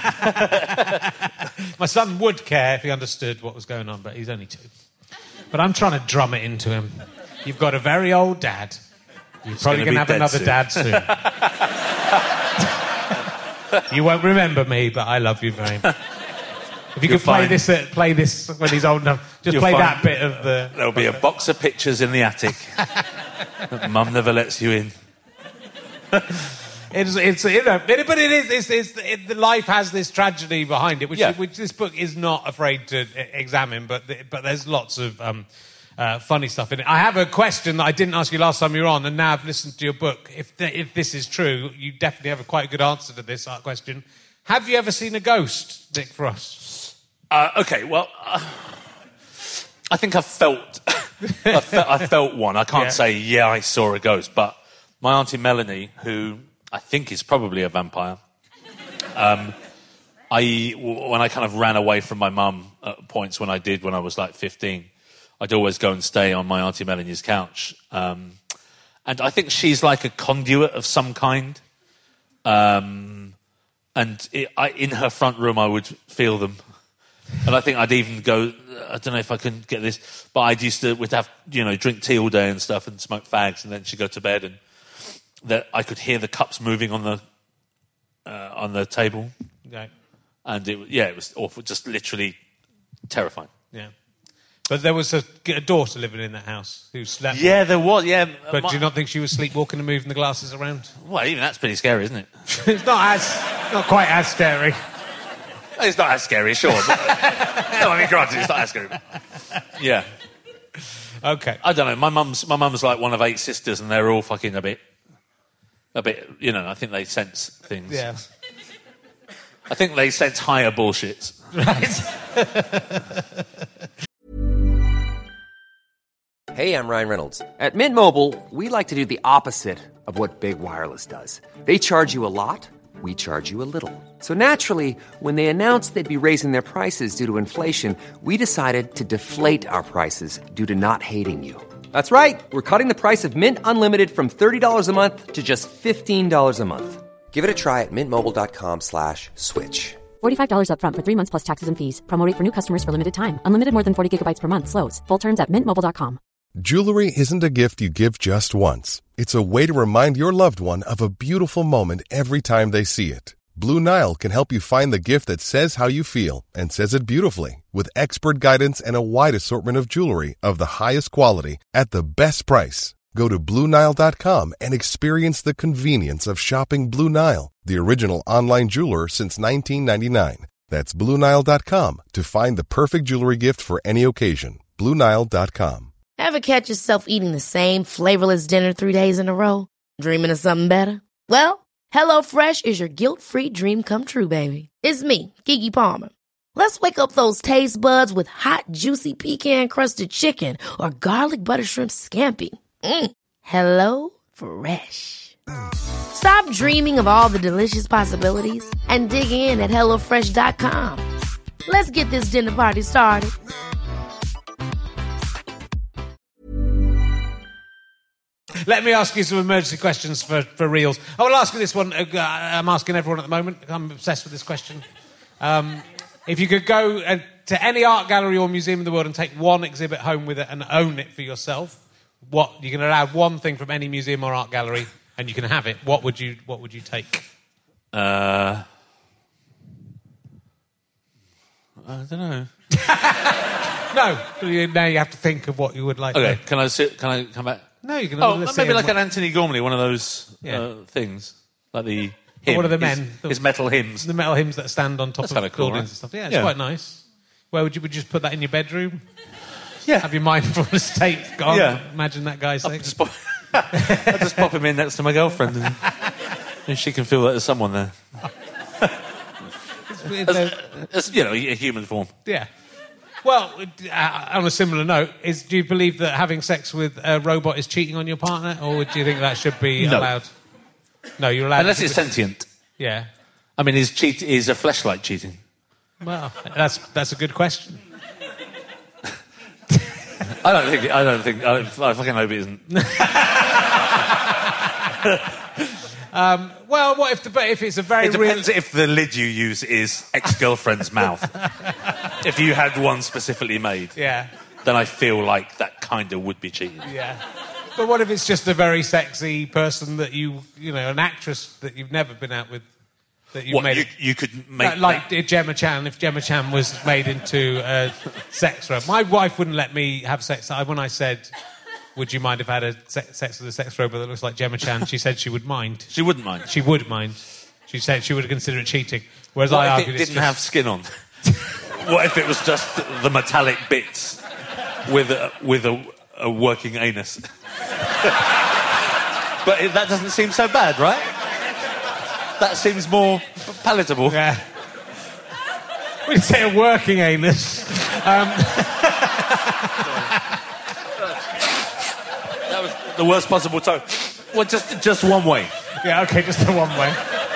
My son would care if he understood what was going on, but he's only two. But I'm trying to drum it into him. You've got a very old dad. You're probably going to have another soon. dad soon. You won't remember me, but I love you very much. If you You'll could play find- this, uh, play this when he's old enough, just You'll play find- that bit of the. There'll be a box of pictures in the attic that Mum never lets you in. It's, it's you know, but it is. It's, it's, it, the life has this tragedy behind it, which, Yeah. which this book is not afraid to e- examine. But the, but there's lots of um, uh, funny stuff in it. I have a question that I didn't ask you last time you were on, and now I've listened to your book. If the, if this is true, you definitely have a quite a good answer to this uh, question. Have you ever seen a ghost, Nick Frost? Uh, okay, well, uh, I think I felt, I felt, I felt one. I can't Yeah. say yeah, I saw a ghost, but my auntie Melanie, who I think is probably a vampire. Um, I when I kind of ran away from my mum at points when I did when I was like fifteen, I'd always go and stay on my auntie Melanie's couch, um, and I think she's like a conduit of some kind. Um, and it, I, in her front room, I would feel them, and I think I'd even go. I don't know if I can get this, but I'd used to would have you know drink tea all day and stuff and smoke fags, and then she'd go to bed and. That I could hear the cups moving on the uh, on the table, Yeah, and it yeah, it was awful, just literally terrifying. yeah. But there was a, a daughter living in that house who slept. Yeah, there was. Yeah, But my- do you not think she was sleepwalking and moving the glasses around? Well, even that's pretty scary, isn't it? It's not as, not quite as scary. It's not as scary, sure. But, no, I mean, granted, it's not as scary. But, yeah, Okay. I don't know. My mum's my mum's like one of eight sisters, and they're all fucking a bit, a bit. You know, I think they sense things. Yeah. I think they sense higher bullshits. Right. Hey, I'm Ryan Reynolds. At Mint Mobile, we like to do the opposite of what Big Wireless does. They charge you a lot, we charge you a little. So naturally, when they announced they'd be raising their prices due to inflation, we decided to deflate our prices due to not hating you. That's right. We're cutting the price of Mint Unlimited from thirty dollars a month to just fifteen dollars a month. Give it a try at mintmobile.com slash switch. forty-five dollars up front for three months plus taxes and fees. Promo rate for new customers for limited time. Unlimited more than forty gigabytes per month slows. Full terms at mint mobile dot com. Jewelry isn't a gift you give just once. It's a way to remind your loved one of a beautiful moment every time they see it. Blue Nile can help you find the gift that says how you feel and says it beautifully, with expert guidance and a wide assortment of jewelry of the highest quality at the best price. Go to Blue Nile dot com and experience the convenience of shopping Blue Nile, the original online jeweler since nineteen ninety-nine. That's Blue Nile dot com to find the perfect jewelry gift for any occasion. Blue Nile dot com. Ever catch yourself eating the same flavorless dinner three days in a row? Dreaming of something better? Well, HelloFresh is your guilt-free dream come true, baby. It's me, Keke Palmer. Let's wake up those taste buds with hot, juicy pecan-crusted chicken or garlic butter shrimp scampi. Mm. Hello Fresh. Stop dreaming of all the delicious possibilities and dig in at hello fresh dot com. Let's get this dinner party started. Let me ask you some emergency questions for, for reals. I will ask you this one. Uh, I'm asking everyone at the moment. I'm obsessed with this question. Um, if you could go uh, to any art gallery or museum in the world and take one exhibit home with it and own it for yourself, what you can allow one thing from any museum or art gallery and you can have it. What would you What would you take? Uh, I don't know. No. Now you have to think of what you would like. Okay, to. can I sit? Can I come back? No, you can. Oh, let's maybe see like what- an Anthony Gormley, one of those Yeah. uh, things, like the Oh, hymn. what are the his, men? His metal hymns. the metal hymns that stand on top That's of kinda cool, buildings right? and stuff. Yeah, it's Yeah. quite nice. Where would you would you just put that in your bedroom? Yeah, Have your mindfulness tape gone? Yeah. Imagine that guy I'll saying. just, pop, I'll just pop him in next to my girlfriend, and, and she can feel that there's someone there. As, as, you know, a human form. Yeah. Well, uh, on a similar note, is do you believe that having sex with a robot is cheating on your partner, or do you think that should be No. allowed? No, you're allowed. Unless to- it's sentient. Yeah. I mean, is cheat is a fleshlight cheating? Well, that's that's a good question. I don't think. I don't think. I, don't, I fucking hope it isn't. Um, well, what if the but if it's a very It real? depends if the lid you use is ex-girlfriend's mouth. If you had one specifically made, Yeah. then I feel like that kind of would be cheating. Yeah. But what if it's just a very sexy person that you, you know, an actress that you've never been out with, that you What made you, it, you could make like that- Gemma Chan, if Gemma Chan was made into a sex robot. My wife wouldn't let me have sex. I, when I said, would you mind if I had a se- sex with a sex robot that looks like Gemma Chan, she said she would mind. She wouldn't mind. She would mind. She said she would consider it cheating. Whereas What I if argued it it's didn't just- have skin on? What if it was just the metallic bits with a, with a, a working anus? But it, that doesn't seem so bad, right? That seems more palatable. Yeah. We'd say a working anus. Um, That was the worst possible tone. Well, just just one way. yeah, okay, just the one way.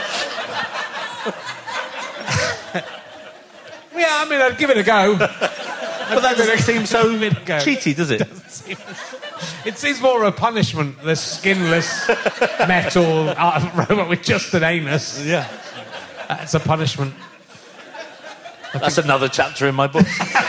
Yeah, I mean, I'd give it a go. But that doesn't seem so Give it a go. cheaty, does it? It seems more of a punishment, the skinless metal uh, robot with just an anus. Yeah. That's a punishment. That's another chapter in my book.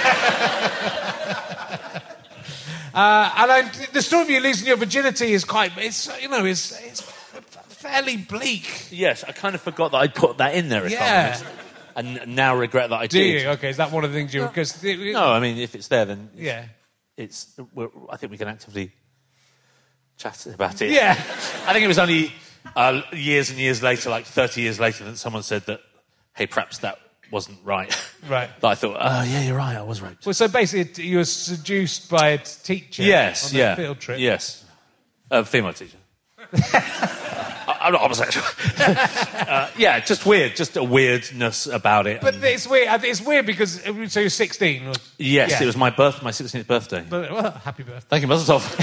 Uh, and I, the story of you losing your virginity is quite, it's, you know, it's, it's fairly bleak. Yes, I kind of forgot that I'd put that in there, if Yeah. I'm honest. And now regret that I Do did. you? Okay, is that one of the things you... Cause it, it- No, I mean, if it's there, then Yeah. it's. We're, I think we can actively chat about it. Yeah. I think it was only uh, years and years later, like thirty years later, that someone said that, hey, perhaps that wasn't right. Right. That I thought, oh, yeah, you're right, I was right. Well, so basically you were seduced by a t- teacher Yes, on the yeah. field trip. Yes. A female teacher. I- I'm not homosexual. uh, yeah, just weird. Just a weirdness about it. But And- it's weird. I think It's weird because... So you're sixteen. Or, yes, yeah. it was my birth, my sixteenth birthday. But, well, happy birthday. Thank you, Mazel Tov.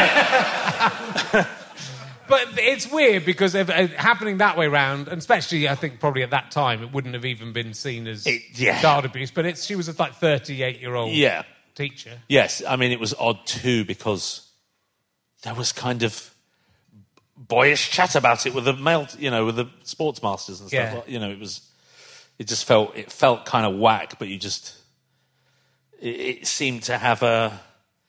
But it's weird because if, uh, happening that way round, and especially I think probably at that time, it wouldn't have even been seen as It- yeah. child abuse. But it's she was a like thirty-eight-year-old Yeah. teacher. Yes, I mean, it was odd too because there was kind of boyish chat about it with the male, you know, with the sports masters and stuff. Yeah. You know, it was, it just felt, it felt kind of whack, but you just, it, it seemed to have a,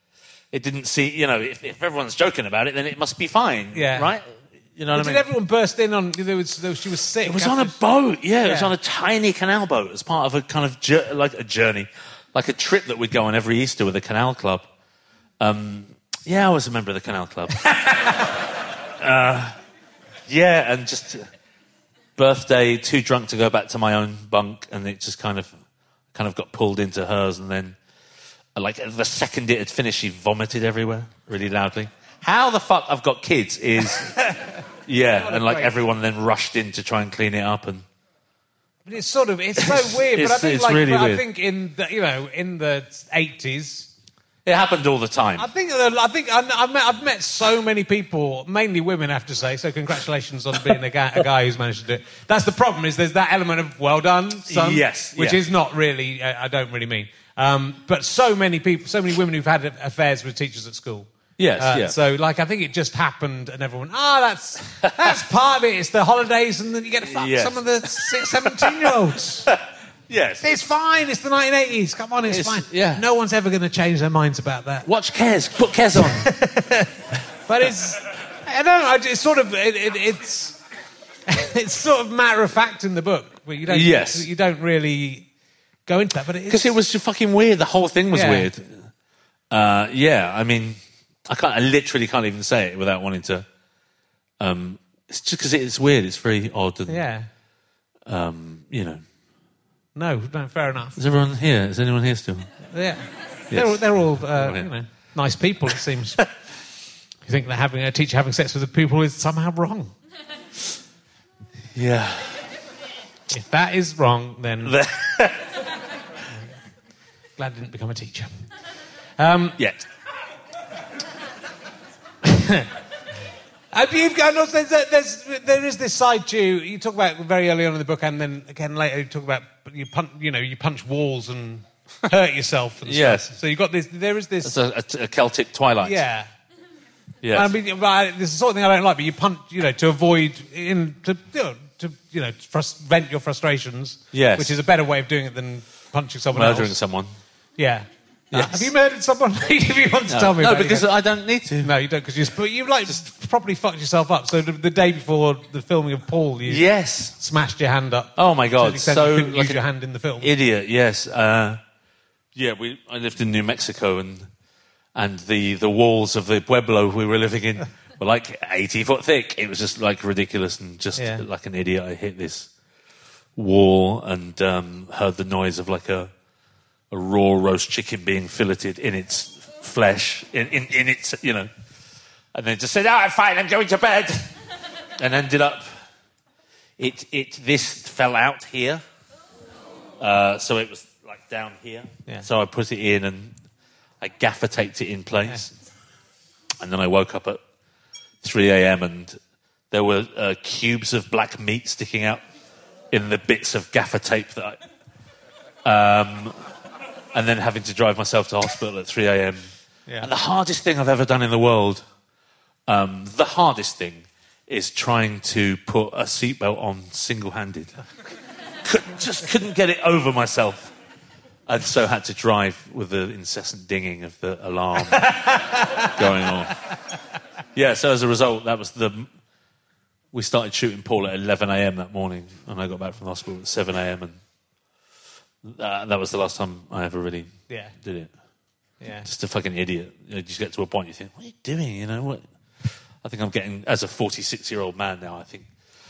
it didn't see, you know, if, if everyone's joking about it, then it must be fine, Yeah. right? You know what Did I mean? everyone burst in on... There was, there was, she was sick. It was on a after- boat, yeah, It was Yeah. on a tiny canal boat as part of a kind of, jour- like a journey, like a trip that we'd go on every Easter with the Canal Club. Um, yeah, I was a member of the Canal Club. uh, yeah, and just... Uh, birthday, too drunk to go back to my own bunk, and it just kind of kind of got pulled into hers, and then like the second it had finished, she vomited everywhere really loudly. How the fuck I've got kids is yeah, and like great- everyone then rushed in to try and clean it up, and But it's sort of... It's so weird, but I It's- think, it's like, really but I weird. think in the, you know, in the eighties... it happened all the time. I think I think I- I've met, I've met so many people, mainly women, I have to say. So congratulations on being a guy, a guy who's managed to do it. That's the problem. Is there's that element of well done, son, Yes, which yeah. is not really. I I don't really mean. Um, but so many people, so many women who've had affairs with teachers at school. Yes, Uh, yeah. So, like, I think it just happened, and everyone, ah, oh, that's that's part of it. It's the holidays, and then you get to fuck Yes. some of the seventeen-year-olds. Yes. It's fine. It's the nineteen eighties. Come on, it's, It's- fine. yeah. No one's ever going to change their minds about that. Watch Kes. Put Kes on. But it's, I don't know, it's sort of, it, it, it's, it's sort of matter of fact in the book. Where you don't, Yes. you don't really go into that, but Because it was just fucking weird. The whole thing was Yeah. weird. Uh, yeah, I mean, I can't. I literally can't even say it without wanting to. Um, it's just because it's weird. It's very odd, and Yeah. um, you know. No, no, fair enough. Is everyone here? Is anyone here still? Yeah. They're, all- they're all, uh, yeah. you know, nice people, it seems. You think that having a teacher having sex with a pupil is somehow wrong. Yeah. If that is wrong, then glad I didn't become a teacher. Um, Yet. Uh, you've got, no, there's, there's, there is this side to you. You talk about very early on in the book, and then again later you talk about you punch, you know, you punch walls and hurt yourself. And Yes. stuff. So you got this. There is this. It's a, a, a Celtic twilight. Yeah. Yes. I mean, but this is the sort of thing I don't like. But you punch, you know, to avoid in to you know, to you know frust- vent your frustrations. Yes. Which is a better way of doing it than punching someone Murdering else. someone. Yeah. Uh, Yes. have you murdered someone? If you want to tell me. No, about it, because you go- I don't need to. No, you don't, because you, but you like just properly fucked yourself up. So the, the day before the filming of Paul, you Yes. smashed your hand up. Oh my To God! the extent So you couldn't like use an your hand in the film. Idiot. Yes. Uh, yeah. We. I lived in New Mexico, and and the the walls of the pueblo we were living in were like eighty foot thick. It was just like ridiculous, and just Yeah. like an idiot. I hit this wall and um, heard the noise of like a a raw roast chicken being filleted in its flesh, in, in, in its, you know, and then just said, "Oh, I'm fine, I'm going to bed," and ended up, it, it, this fell out here, uh, so it was like down here, Yeah. so I put it in and I gaffer taped it in place, and then I woke up at three a.m. and there were uh, cubes of black meat sticking out in the bits of gaffer tape that I, um, and then having to drive myself to hospital at three a.m. Yeah. And the hardest thing I've ever done in the world, um, the hardest thing is trying to put a seatbelt on single-handed. Could, just couldn't get it over myself. And so had to drive with the incessant dinging of the alarm going on. Yeah, so as a result, that was the... We started shooting Paul at eleven a.m. that morning, and I got back from the hospital at seven a.m. and uh, that was the last time I ever really Yeah. did it. Yeah. Just a fucking idiot. You, know, you just get to a point you think, what are you doing? You know what? I think I'm getting, as a forty-six-year-old man now, I think,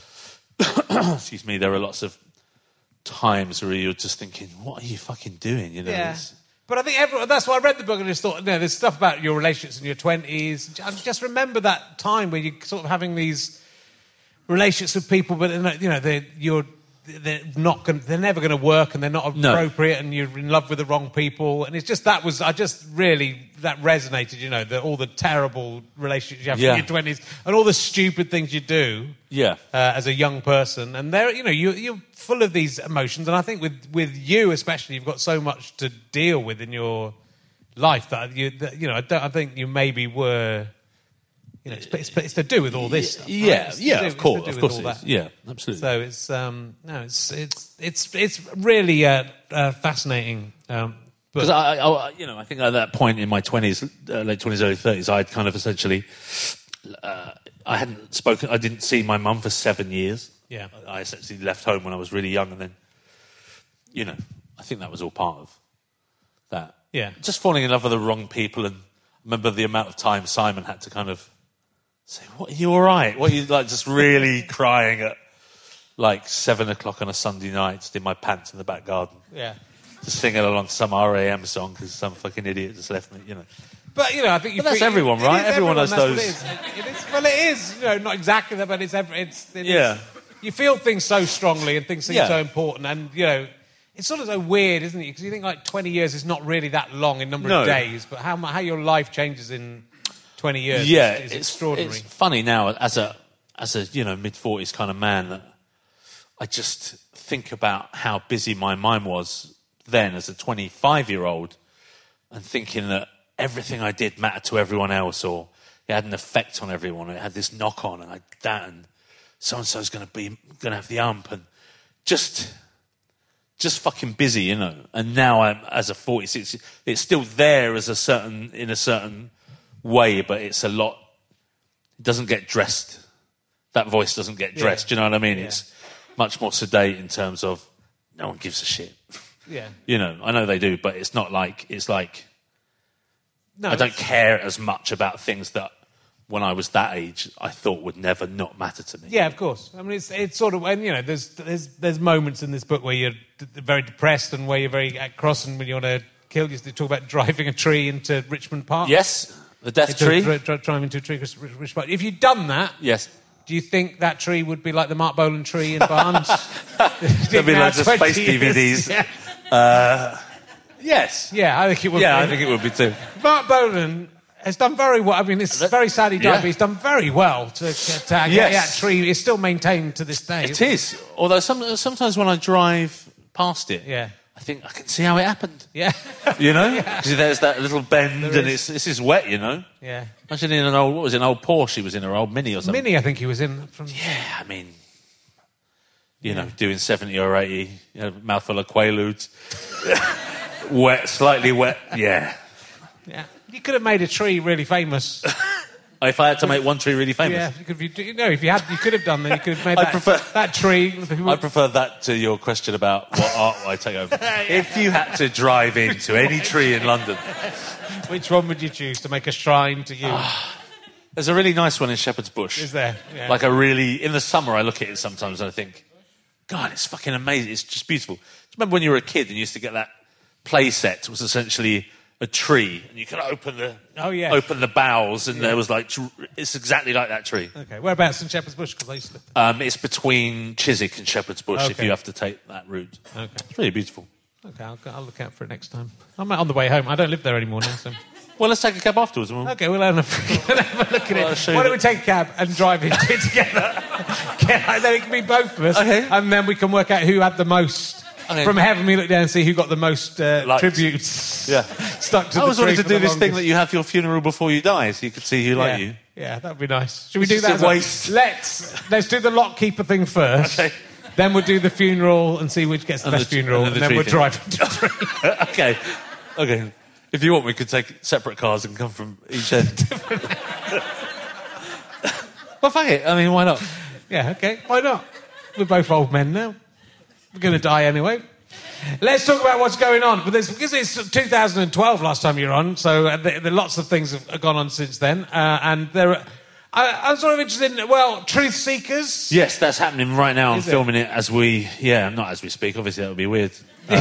excuse me, there are lots of times where you're just thinking, what are you fucking doing? You know, Yeah. it's- But I think everyone, that's why I read the book and just thought, you know, there's stuff about your relationships in your twenties. I just remember that time where you're sort of having these relationships with people, but, you know, they're, you're, they're not going, they're never going to work, and they're not No. appropriate, and you're in love with the wrong people. And it's just, that was, I just really, that resonated, you know, the, all the terrible relationships you have Yeah. in your twenties, and all the stupid things you do. Yeah. Uh, as a young person, and there, you know, you, you're full of these emotions, and I think with, with you especially, you've got so much to deal with in your life that you, that, you know, I, don't, I think you maybe were, you know, it's, it's, it's to do with all this stuff. right? Yeah, It's to yeah, do- of it's course, to do of with course all it is. that. Yeah, absolutely. So it's um, no, it's it's it's it's really uh, uh, fascinating um, Because I, I, you know, I think at that point in my twenties, uh, late twenties, early thirties, I'd kind of essentially, uh, I hadn't spoken, I didn't see my mum for seven years. Yeah. I essentially left home when I was really young, and then, you know, I think that was all part of that. Yeah. Just falling in love with the wrong people, and I remember the amount of time Simon had to kind of say, "What, are you all right? What, are you like just really crying at like seven o'clock on a Sunday night, just in my pants in the back garden?" Yeah. Just singing along to some R A M song because some fucking idiot just left me, you know. But, you know, I think you But that's feel- everyone, it right? is Everyone has everyone, those- that's what It is. It is. Well, it is. You know, not exactly that, but it's... Every, it's it Yeah. Is, you feel things so strongly and things seem Yeah. so important, and, you know, it's sort of so weird, isn't it? Because you think, like, twenty years is not really that long in number No. of days, but how, how your life changes in twenty years Yeah, is, is it's, extraordinary. it's funny now as a as a you know mid forties kind of man that I just think about how busy my mind was then as a twenty-five year old, and thinking that everything I did mattered to everyone else, or it had an effect on everyone. It had this knock on, and I, that, and so and so's going to be going to have the ump, and just. Just fucking busy, you know. And now, I'm, as a forty-six, it's still there as a certain in a certain way, but it's a lot. It doesn't get dressed. That voice doesn't get dressed. Yeah. You know what I mean? Yeah. It's much more sedate in terms of no one gives a shit. Yeah. You know, I know they do, but it's not like it's like No, I don't it's- care as much about things that when I was that age I thought would never not matter to me. Yeah, of course. I mean, it's it's sort of, and you know, there's there's there's moments in this book where you're d- very depressed and where you're very at cross, and when you want to kill, you talk about driving a tree into Richmond Park. Yes, the death Into- tree. dri- dri- driving into a tree, Rich- Richmond Park. If you'd done that, Yes. do you think that tree would be like the Mark Bolan tree in Barnes? There'd be Now, loads of twenty space D years. V Ds. Yeah. Yes. Yeah, I think it would. Yeah, be. I think it would be too. Mark Bolan has done very well. I mean, it's very sad he died, Yeah. but he's done very well to, to get Yes. that tree. It's still maintained to this day. It is. Although some, sometimes when I drive past it, Yeah. I think I can see how it happened. Yeah. You know? Because there's that little bend There and is. it's, this is wet, you know? Yeah. Imagine in an old, what was it, an old Porsche he was in, or old Mini or something. Mini, I think he was in. From... Yeah, I mean, you know, doing seventy or eighty, you know, mouthful of Quaaludes. Wet, slightly wet, yeah. Yeah. You could have made a tree really famous. If I had to make one tree really famous. Yeah, you could, if you, you know, if you had, you could have done that. You could have made I that, prefer- that tree. I prefer that to your question about what art will I take over. If you had to drive into any tree in London, Which one would you choose to make a shrine to you? there's a really nice one in Shepherd's Bush. Is there? Yeah. Like a really, in the summer I look at it sometimes and I think, God, it's fucking amazing. It's just beautiful. Do you remember when you were a kid and you used to get that play set? It was essentially a tree and you could open the Oh, yeah. open the boughs and there was like, tr- it's exactly like that tree. Okay, whereabouts in Shepherd's Bush? Because I used to. Um, it's between Chiswick and Shepherd's Bush if Okay. you have to take that route. Okay. It's really beautiful. Okay, I'll, go- I'll look out for it next time. I'm on the way home. I don't live there anymore now, so. Well, let's take a cab afterwards. And we'll... Okay, we'll have a, we'll have a look at Well, I'll it. show Why you don't we the- take a cab and drive into it together? Yeah, then it can be both of us. Okay. And then we can work out who had the most. Okay. From heaven, we look down and see who got the most uh, Liked. tributes. Yeah. Stuck to I the always tree wanted to for do the this thing longest. that you have your funeral before you die, so you could see who yeah. like you. Yeah, that'd be nice. Should we It's do just that? a as well? waste. Let's let's do the lock keeper thing first. Okay. Then we'll do the funeral and see which gets the And best the- funeral, and and, then the then we'll tree drive into the tree. Okay. Okay. If you want, we could take separate cars and come from each end. Well, fuck it. I mean, why not? Yeah, okay. Why not? We're both old men now. We're going to die anyway. Let's talk about what's going on. But there's, because it's two thousand twelve last time you're on, so uh, there, there lots of things have, have gone on since then. Uh, and there are... I, I'm sort of interested in, well, Truth Seekers. Yes, that's happening right now. I'm Is it? filming it as we... Yeah, not as we speak. Obviously, that would be weird. Um,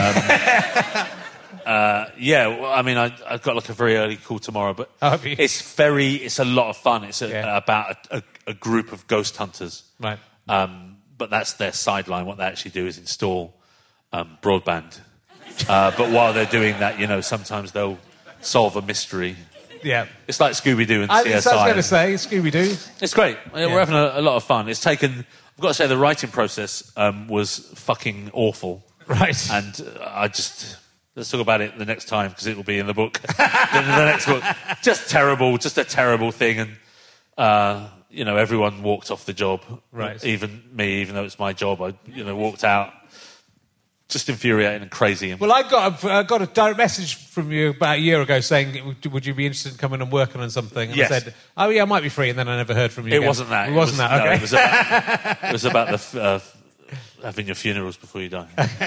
uh, yeah, well, I mean, I, I've got like a very early call tomorrow, but Oh, have you? it's very... It's a lot of fun. It's a, Yeah. about a, a, a group of ghost hunters. Right. Um, but that's their sideline. What they actually do is install um, broadband. Uh, but while they're doing that, you know, sometimes they'll solve a mystery. Yeah. It's like Scooby-Doo and I, C S so I was I. going to say, Scooby-Doo. It's great. Yeah. We're having a, a lot of fun. It's taken... I've got to say, the writing process um, was fucking awful. Right. And uh, I just... Let's talk about it the next time, because it will be in the book. the, the next book. Just terrible. Just a terrible thing. And, uh, you know, everyone walked off the job. Right. Even me, even though it's my job, I, you know, walked out. just infuriating and crazy. And Well, I got a, I got a direct message from you about a year ago saying, would, would you be interested in coming and working on something? And Yes. I said, oh, yeah, I might be free, and then I never heard from you it again. wasn't that. It wasn't was, that, okay. No, it was about, it was about the... f- Uh, having your funerals before you die.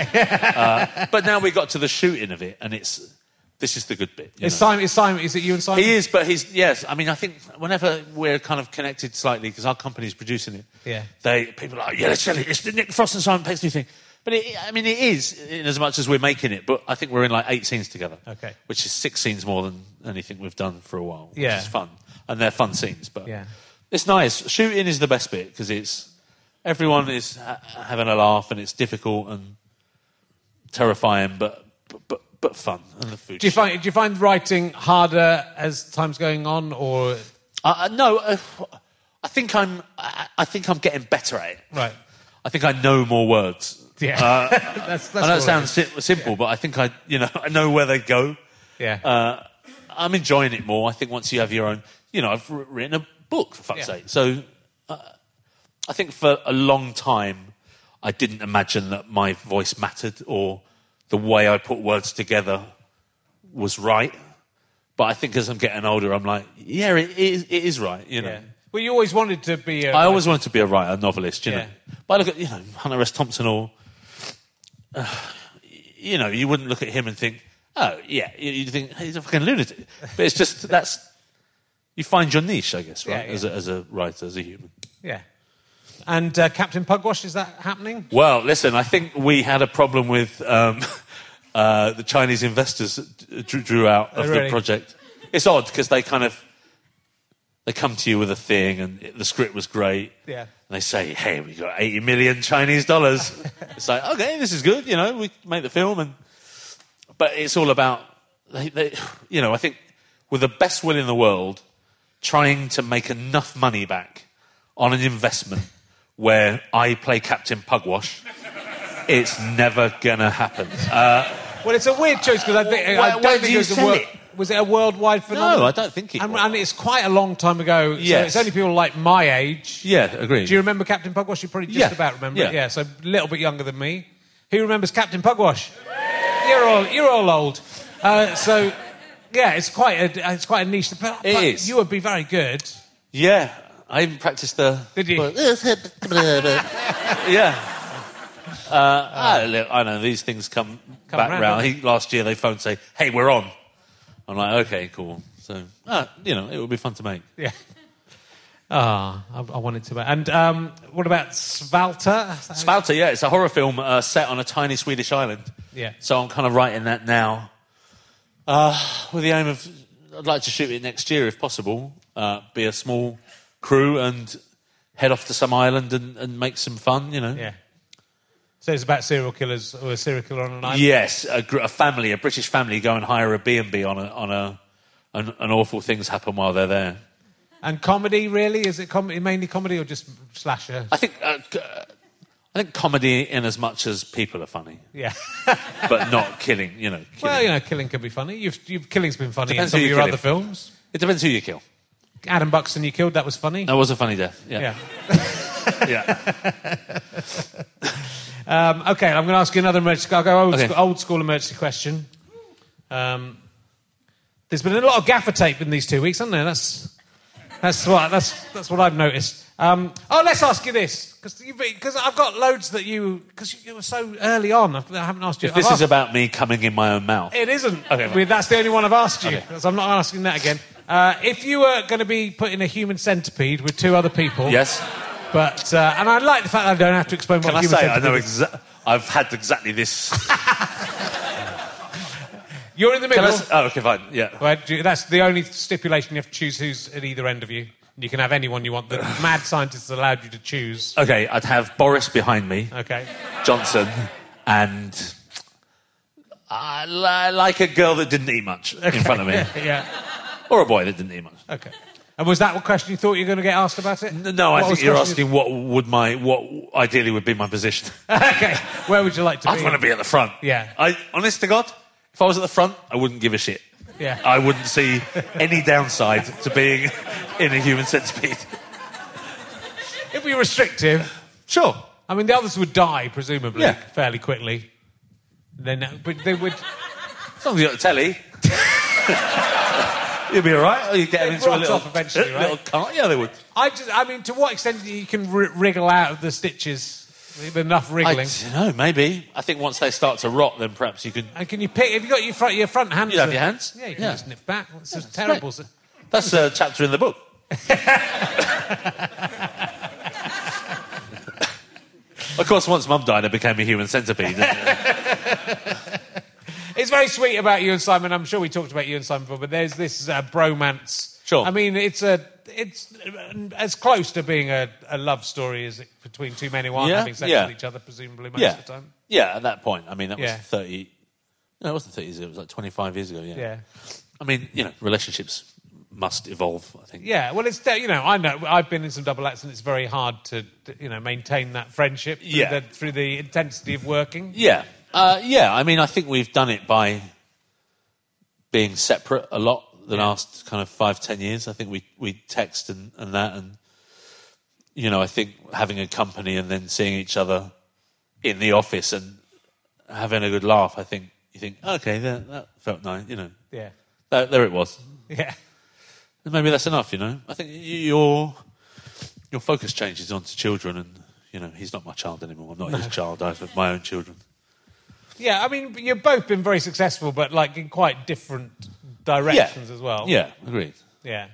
uh, but now we got to the shooting of it, and it's this is the good bit. you Is know. Simon, is Simon, is it you and Simon? He is, but he's yes. I mean, I think whenever we're kind of connected slightly because our company's producing it, Yeah. they people are like, yeah, let's sell it. It's the Nick Frost and Simon Peck's new thing. But it, I mean, it is in as much as we're making it. But I think we're in like eight scenes together, Okay. which is six scenes more than anything we've done for a while. Yeah. Which is fun, and they're fun scenes. But Yeah. it's nice. Shooting is the best bit because it's. Everyone is ha- having a laugh, and it's difficult and terrifying, but but but, but fun. And the food. Do you find do you find writing harder as time's going on, or Uh, uh, no, uh, I think I'm. I, I think I'm getting better at it. right? I think I know more words. Yeah, Uh, that's, that's I know all it sounds si- simple, but I think I, you know, I know where they go. Yeah. Uh, I'm enjoying it more. I think once you have your own, you know, I've wr- written a book for fuck's Yeah. sake. So uh, I think for a long time I didn't imagine that my voice mattered or the way I put words together was right. But I think as I'm getting older, I'm like, yeah, it is, it is right. You know. Yeah. Well, you always wanted to be. A, I always wanted to be a writer, a novelist, you Yeah. know. But I look at, you know, Hunter S. Thompson or, uh, you know, you wouldn't look at him and think, oh, yeah, you- you'd think, he's a fucking lunatic. But it's just, that's, you find your niche, I guess, right, Yeah, yeah. As, a, as a writer, as a human. Yeah. And uh, Captain Pugwash, is that happening? Well, listen, I think we had a problem with um, uh, the Chinese investors that drew, drew out of Oh, really? the project. It's odd because they kind of, they come to you with a thing and it, the script was great. Yeah. And they say, hey, we got eighty million Chinese dollars. It's like, okay, this is good, you know, we make the film. and But it's all about, they, they, you know, I think with the best will in the world, trying to make enough money back on an investment where I play Captain Pugwash, it's never going to happen. Uh, Well, it's a weird choice because I think I Where- don't where think do it you was a sell wor- it? Was it a worldwide phenomenon? I don't think it and, was. and it's quite a long time ago. So Yes. it's only people like my age. yeah, agreed. Do you remember Captain Pugwash? You probably just Yeah. about remember it. Yeah. Yeah, so a little bit younger than me. Who remembers Captain Pugwash? You're all you're all old. Uh, so yeah, it's quite a it's quite a niche. But, It but is. You would be very good. Yeah, I even practiced the... Did you? yeah. Uh, I, look, I know, these things come, Come back round, round. don't He, last year they phoned and say, hey, we're on. I'm like, okay, cool. So, uh, you know, it would be fun to make. Yeah. Ah, I, I wanted to. And um, what about Svalta? Svalta, yeah, it's a horror film uh, set on a tiny Swedish island. Yeah. So I'm kind of writing that now. Uh, with the aim of, I'd like to shoot it next year if possible. Uh, be a small crew and head off to some island and, and make some fun, you know. Yeah. So it's about serial killers or a serial killer on an island. Yes, a, gr- a family, a British family, go and hire a B and B on a on a, an, an awful things happen while they're there. And comedy, really? Is it comedy, mainly comedy or just slasher? I think uh, c- uh, I think comedy in as much as people are funny, Yeah. but not killing. You know, killing. Well, you know, killing can be funny. You've, you've killing's been funny Depends in some who of you your kill other him. films. It depends who you kill. Adam Buxton, you killed. That was funny. That was a funny death. Yeah, Yeah. yeah. Um, okay, I'm going to ask you another emergency. I'll go old, Okay. school, old school emergency question. Um, there's been a lot of gaffer tape in these two weeks, hasn't there? That's that's what that's that's what I've noticed. Um, oh, let's ask you this because I've got loads that you because you were so early on. I haven't asked you. If this I've is asked- about me coming in my own mouth, It isn't. Okay, I mean, that's the only one I've asked you. Okay. So I'm not asking that again. Uh, if you were going to be put in a human centipede with two other people, yes. But uh, and I like the fact that I don't have to explain what Can I human say I centipede know is. exactly? I've had exactly this. You're in the Can middle. I s- oh, okay, fine. Yeah. Well, do you- that's the only stipulation. You have to choose who's at either end of you. You can have anyone you want. The mad scientists allowed you to choose. Okay, I'd have Boris behind me, Okay. Johnson, and I li- like a girl that didn't eat much in front of me, Yeah. or a boy that didn't eat much. Okay. And was that what question you thought you were going to get asked about it? No, I What think was the you're question asking what would my what ideally would be my position. Okay. Where would you like to I'd be? want to be at the front. Yeah. I, honest to God, if I was at the front, I wouldn't give a shit. Yeah. I wouldn't see any downside to being in a human centipede. It'd be restrictive. Sure. I mean, the others would die, presumably, Yeah. fairly quickly. Then, but they would. As long as you got the telly. You'll be all right. Or you get them into a little, off eventually, right? little cart. Yeah, they would. I just, I mean, to what extent you can r- wriggle out of the stitches? With enough wriggling. I don't know, maybe. I think once they start to rot, then perhaps you can... And can you pick... Have you got your front, your front hands? You have your hands? Yeah, you can Yeah. just nip back. It's just Yeah, terrible. great. That's a chapter in the book. Of course, once Mum died, I became a human centipede. It's very sweet about you and Simon. I'm sure we talked about you and Simon before, but there's this uh, bromance. Sure. I mean, it's a... It's as close to being a, a love story as it, between two men who aren't Yeah, having sex yeah. with each other, presumably, most yeah. of the time. Yeah, at that point. I mean, that was Yeah. thirty... No, it wasn't thirty years ago. It was like twenty-five years ago, yeah. Yeah. I mean, you know, relationships must evolve, I think. Yeah, well, it's, you know, I know, I've been in some double acts and it's very hard to, to you know, maintain that friendship through, Yeah. the, through the intensity of working. Yeah. Uh, yeah, I mean, I think we've done it by being separate a lot the last kind of five, ten years. I think we, we text and, and that, and, you know, I think having a company and then seeing each other in the office and having a good laugh, I think, you think, okay, that, that felt nice, you know. Yeah. That, there it was. Yeah. And maybe that's enough, you know. I think your your focus changes onto children, and, you know, he's not my child anymore. I'm not his child. I have my own children. Yeah, I mean, you've both been very successful, but, like, in quite different directions Yeah. as well. Yeah, agreed. Yeah.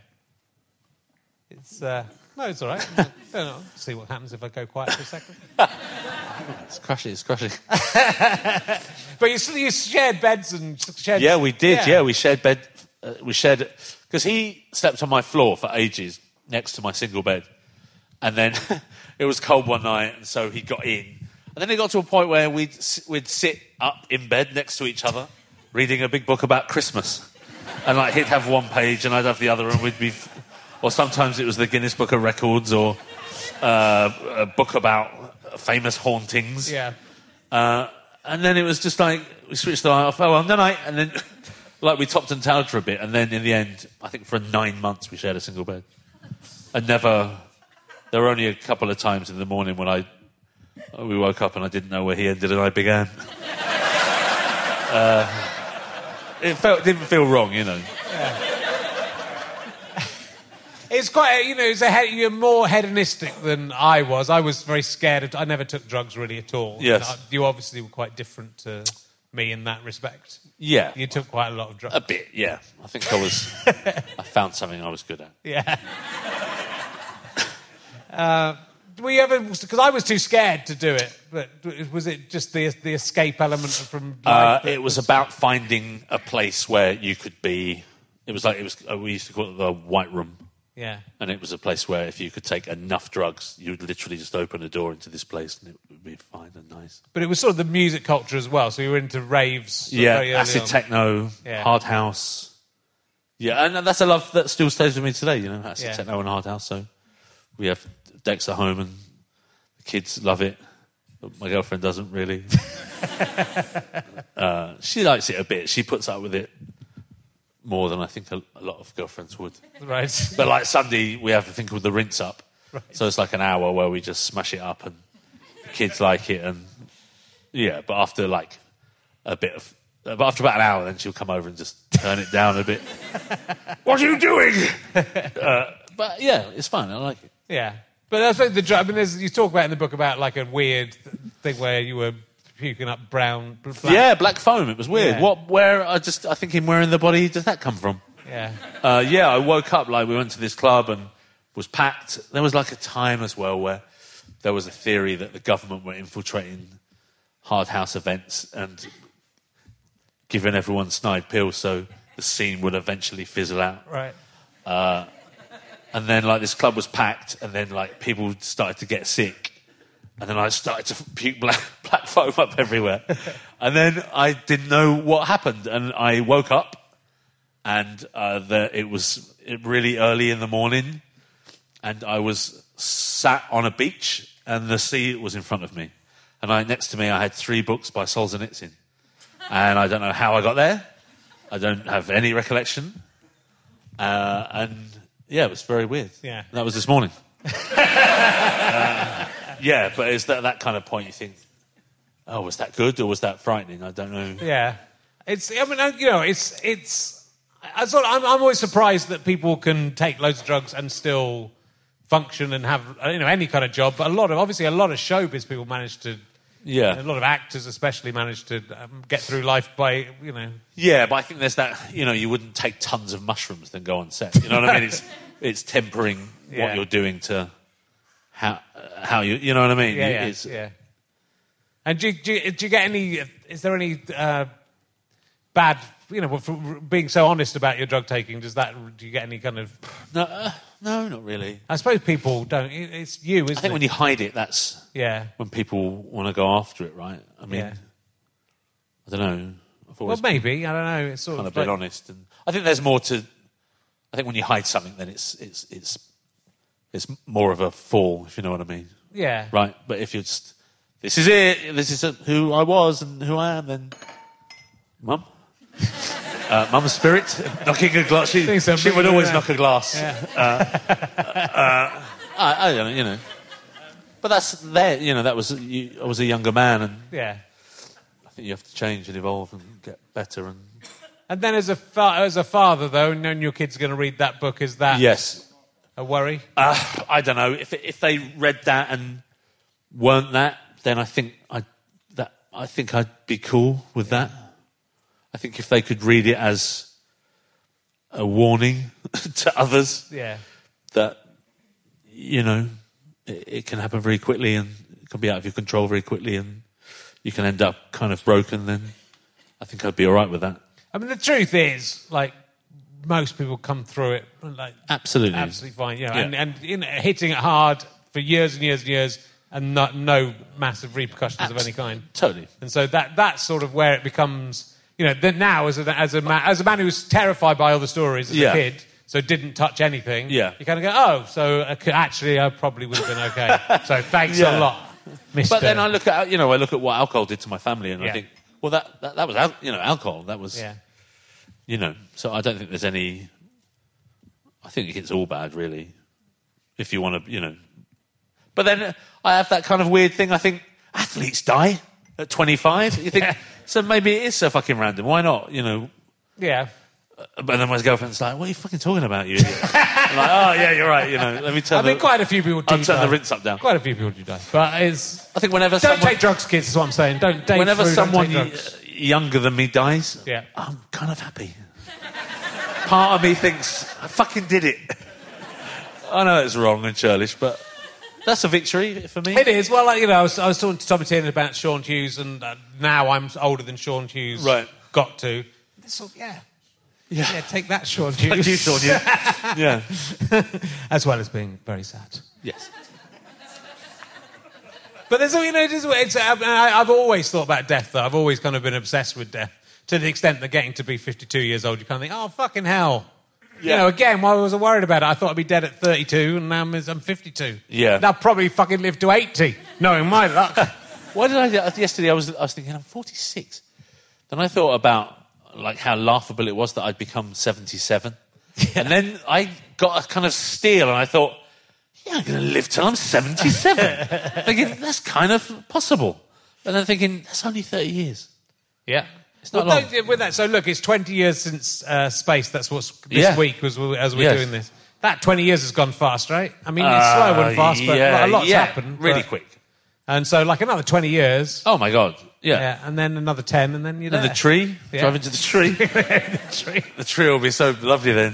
It's, uh... No, it's all right. I don't know. See what happens if I go quiet for a second. It's crushing, it's crushing. But you, you shared beds and shared... Yeah, we did. Yeah, we shared bed. Uh, we shared... Because he slept on my floor for ages next to my single bed. And then it was cold one night, and so he got in. And then it got to a point where we'd, we'd sit up in bed next to each other, reading a big book about Christmas. And, like, he'd have one page and I'd have the other, and we'd be... Or sometimes it was the Guinness Book of Records, or uh, a book about famous hauntings. Yeah. Uh, and then it was just like, we switched the light off, oh, well, no night, and then, like, we topped and tailed for a bit, and then in the end, I think for nine months we shared a single bed. And never, there were only a couple of times in the morning when I, we woke up and I didn't know where he ended and I began. uh, it felt, didn't feel wrong, you know. Yeah. It's quite, you know, it's a he- you're more hedonistic than I was. I was very scared of... I never took drugs really at all. Yes. I, you obviously were quite different to me in that respect. Yeah. You took quite a lot of drugs. A bit, yeah. I think I was... I found something I was good at. Yeah. uh, were you ever... Because I was too scared to do it, but was it just the the escape element from life? Uh, it was about finding a place where you could be... It was like... it was. Uh, we used to call it the White Room. Yeah. And it was a place where if you could take enough drugs, you would literally just open a door into this place and it would be fine and nice. But it was sort of the music culture as well, so you were into raves. Sort Yeah, of very early acid on. techno, Yeah. hard house. Yeah, and that's a love that still stays with me today, you know, acid Yeah. techno and hard house. So we have decks at home and the kids love it. But my girlfriend doesn't really. uh, she likes it a bit. She puts up with it more than I think a, a lot of girlfriends would. Right. But like Sunday, we have a thing called the rinse up. Right. So it's like an hour where we just smash it up and the kids like it. And yeah, but after like a bit of, but after about an hour, then she'll come over and just turn it down a bit. What are you doing? uh, but yeah, it's fun. I like it. Yeah. But that's like the drug. I mean, there's, you talk about in the book about like a weird th- thing where you were puking up brown. Black. Yeah, black foam. It was weird. Yeah. What? Where? I just. I think in where in the body does that come from? Yeah. Uh, yeah, I woke up like we went to this club and was packed. There was like a time as well where there was a theory that the government were infiltrating hard house events and giving everyone snide pills so the scene would eventually fizzle out. Right. Uh, and then like this club was packed and then like people started to get sick. And then I started to puke black, black foam up everywhere. And then I didn't know what happened. And I woke up and uh, the, it was really early in the morning. And I was sat on a beach and the sea was in front of me. And I, next to me I had three books by Solzhenitsyn. And I don't know how I got there. I don't have any recollection. Uh, and yeah, it was very weird. Yeah. That was this morning. uh, Yeah, but it's that, that kind of point you think, oh, was that good or was that frightening? I don't know. Yeah. It's, I mean, you know, it's, it's, I sort of, I'm, I'm always surprised that people can take loads of drugs and still function and have, you know, any kind of job. But a lot of, obviously, a lot of showbiz people manage to, Yeah. a lot of actors especially manage to um, get through life by, you know. Yeah, but I think there's that, you know, you wouldn't take tons of mushrooms then go on set. You know what I mean? It's, it's tempering Yeah. what you're doing to how, how you, you know what I mean? Yeah, yeah, It's, yeah. And do you, do, you, do you get any, is there any uh, bad, you know, for being so honest about your drug taking, does that, do you get any kind of... No, uh, no, not really. I suppose people don't, it's you, isn't it? I think when you hide it, that's Yeah. when people want to go after it, right? I mean, Yeah. I don't know. I've Well, always maybe, I don't know. It's sort kind of of been like- honest, and I think there's more to. I think when you hide something, then it's it's it's it's more of a fall, if you know what I mean, Yeah. right? But if you're just, this is it, this is who I was and who I am, then, Mum, uh, Mum's spirit knocking a glass. She, Think so, she would bring it always around. knock a glass. Uh, uh, I, I don't know, you know. But that's there, you know. That was you, I was a younger man, and Yeah. I think you have to change and evolve and get better. And And then as a fa- as a father, though, knowing your kid's going to read that book, is that yes, a worry? uh, I don't know if if they read that and weren't that, then I think I that I think I'd be cool with that. I think if they could read it as a warning to others Yeah. that, you know, it, it can happen very quickly and it can be out of your control very quickly and you can end up kind of broken, then I think I'd be all right with that. I mean, the truth is, like, most people come through it, like, Absolutely. absolutely fine, you know, Yeah. and, and you know, hitting it hard for years and years and years and not, no massive repercussions of any kind. Totally. And so that that's sort of where it becomes, you know, then now as a, as a man as a man who was terrified by all the stories as Yeah. a kid, so didn't touch anything. Yeah. You kind of go, oh, so uh, c- actually I probably would have been okay. So thanks Yeah. a lot, Mister But then I look at, you know, I look at what alcohol did to my family and Yeah. I think, well, that, that, that was, al- you know, alcohol. That was, Yeah. you know, so I don't think there's any, I think it's all bad, really, if you want to, you know. But then uh, I have that kind of weird thing. I think athletes die at twenty-five. You think, Yeah. so maybe it is so fucking random. Why not, you know? Yeah. But then my girlfriend's like, what are you fucking talking about, you idiot? I'm like, oh, yeah, you're right, you know, let me tell I the, mean, quite a few people do I'll turn die. the rinse up down. Quite a few people do die. But it's... I think whenever Don't someone... take drugs, kids, is what I'm saying. Don't date Whenever through, don't someone take drugs. y- younger than me dies, Yeah. I'm kind of happy. Part of me thinks, I fucking did it. I know it's wrong and churlish, but that's a victory for me. It is. Well, like, you know, I was, I was talking to Tommy Tiernan about Sean Hughes, and uh, now I'm older than Sean Hughes Right. got to. This all, yeah. Yeah. Yeah, take that, Sean Thank Hughes. you, Sean, yeah. yeah. As well as being very sad. Yes. But there's, you know, it's, it's, I, I've always thought about death, though. I've always kind of been obsessed with death, to the extent that getting to be fifty-two years old, you kind of think, oh, fucking hell. You Yeah. know, again, why was I worried about it? I thought I'd be dead at thirty-two, and now I'm, I'm fifty-two. Yeah. And I'll probably fucking live to eighty, knowing my luck. Why did I... Yesterday I was, I was thinking, I'm forty-six. Then I thought about like how laughable it was that I'd become seventy-seven. And then I got a kind of steal and I thought, yeah, I'm going to live till I'm seventy-seven. Thinking, that's kind of possible. And then thinking, that's only thirty years. Yeah. It's not well, long. no, with that, so look, it's twenty years since uh, Space. That's what's this Yeah. week was as we're Yes. doing this. That twenty years has gone fast, right? I mean, it's slow and fast, but yeah, a lot's yeah, happened. really but- quick. And so, like another twenty years. Oh, my God. Yeah. Yeah, and then another ten, and then you're And there. the tree, Yeah. drive into the tree. the tree. The tree will be so lovely then.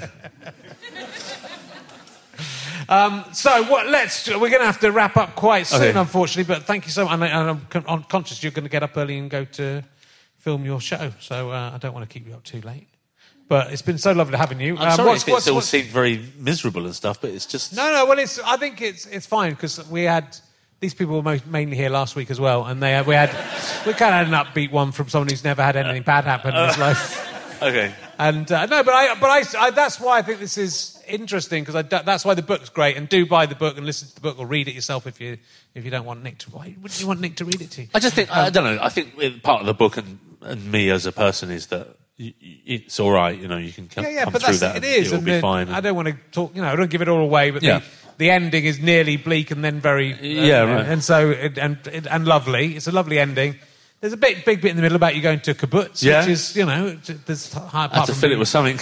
Um, so what? Let's. We're going to have to wrap up quite soon, Okay. unfortunately. But thank you so much. And, I, and I'm, con- I'm conscious you're going to get up early and go to film your show, so uh, I don't want to keep you up too late. But it's been so lovely having you. I'm Um, sorry what's- if what's- it all what's- seemed very miserable and stuff, but it's just... No, no. Well, it's. I think it's it's fine because we had these people were most, mainly here last week as well, and they had, we had we kind of had an upbeat one from someone who's never had anything bad happen in his life. Okay. And uh, no, but I but I, I that's why I think this is interesting because I do, that's why the book's great, and do buy the book and listen to the book or read it yourself if you if you don't want Nick to. Why wouldn't you want Nick to read it to you? I just think, I don't know, I think it- part of the book and, and me as a person is that y- y- it's all right, you know, you can come, Yeah, yeah, come but through that's that it is. and it'll and be then fine. I don't want to talk. You know, I don't give it all away, but Yeah. the, the ending is nearly bleak and then very uh, Yeah, right. and so it, and it, and lovely. It's a lovely ending. There's a big, big bit in the middle about you going to kibbutz, Yeah. which is, you know, there's high. I had to fill it with something.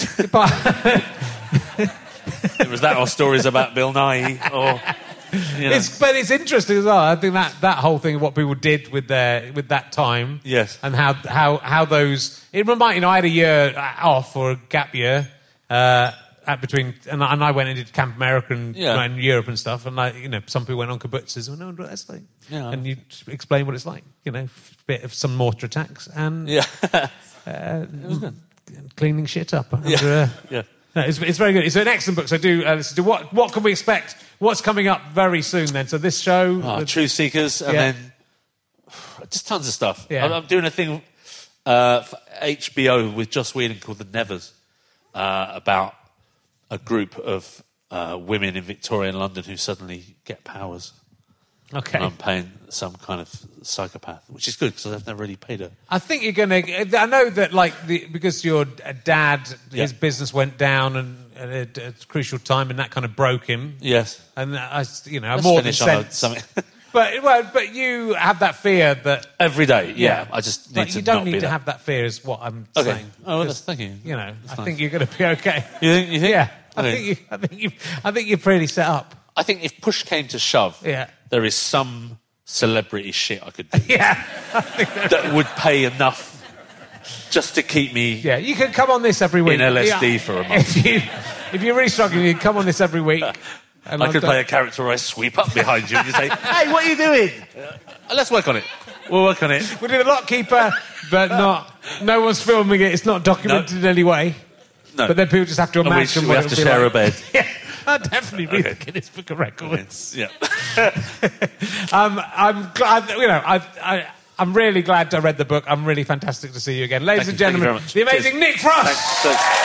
It was that or stories about Bill Nye or... You know. It's, but it's interesting as well. I think that, that whole thing of what people did with their with that time, Yes. and how how how those it reminded you know I had a year off or a gap year uh, at between, and I, and I went and did Camp America and Yeah. in Europe and stuff, and like you know some people went on kibbutzes and went, oh, that's like, Yeah. and you explain what it's like, you know, a bit of some mortar attacks and Yeah. uh, cleaning shit up. Under, Yeah. uh, Yeah. No, it's, it's very good. It's an excellent book. So do uh, listen to what what can we expect? What's coming up very soon then? So this show, Oh, the- Truth Seekers, and Yeah. then just tons of stuff. Yeah. I'm, I'm doing a thing uh, for H B O with Joss Whedon called The Nevers, uh, about a group of uh, women in Victorian London who suddenly get powers. okay. And I'm paying some kind of psychopath, which is good because I've never really paid her. I think you're going to. I know that, like, the, because your dad, his Yeah. business went down and at a, a crucial time, and that kind of broke him. Yes. And I, you know, Let's more than finish on a- sense. something. But well, but you have that fear that Every day, yeah. I just need but to you don't not need be to that. have that fear. Is what I'm Okay. saying. Oh, well, 'Cause, that's- thank you. You know, That's I nice. think you're going to be okay. You think? You think? Yeah, I Okay. think you. I think you. I think you're pretty set up. I think if push came to shove, Yeah. there is some celebrity shit I could do Yeah. that would pay enough just to keep me. Yeah, you can come on this every week. In L S D Yeah. for a month. If, you, if you're really struggling, you can come on this every week. And I I'll could do- play a character where I sweep up behind you and you say, "Hey, what are you doing?" Uh, let's work on it. We'll work on it. We did a lot keeper, but not. No one's filming it. It's not documented in any way. No. But then people just have to And we, imagine we what have it to would be share like. a bed. Yeah, I'll definitely read Okay. the Guinness Book of Records. Yeah. Um, I'm glad. You know, I, I, I'm really glad I read the book. I'm really fantastic to see you again, ladies Thank and you. Thank you gentlemen. very much. The amazing Cheers. Nick Frost. Thanks. Thanks.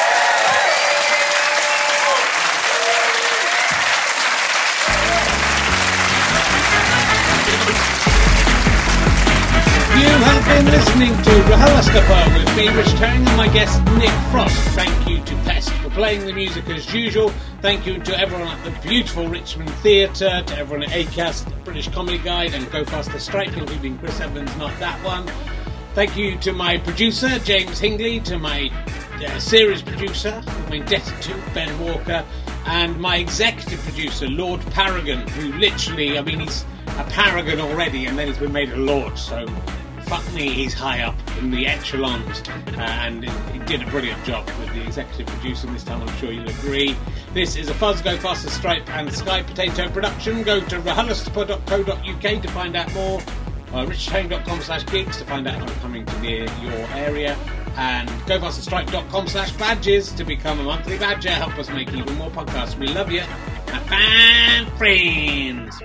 You have been listening to RHLSTP with me, Rich Herring, and my guest, Nick Frost. Thank you to Pest for playing the music as usual. Thank you to everyone at the beautiful Richmond Theatre, to everyone at ACAST, British Comedy Guide, and Go Faster Stripe, including Chris Evans, not that one. Thank you to my producer, James Hingley, to my uh, series producer, who I'm indebted to, Ben Walker, and my executive producer, Lord Paragon, who literally, I mean, he's a paragon already, and then he's been made a lord, so fuck me, he's high up in the echelons, uh, and he, he did a brilliant job with the executive producing this time, I'm sure you'll agree. This is a Fuzz, Go Faster, Stripe and Sky Potato production. Go to R H L S T P dot co dot U K to find out more, uh, richard herring dot com slash gigs to find out if I'm coming to near your area, and go faster stripe dot com slash badges to become a monthly badger. Help us make even more podcasts. We love you. Have fun, friends.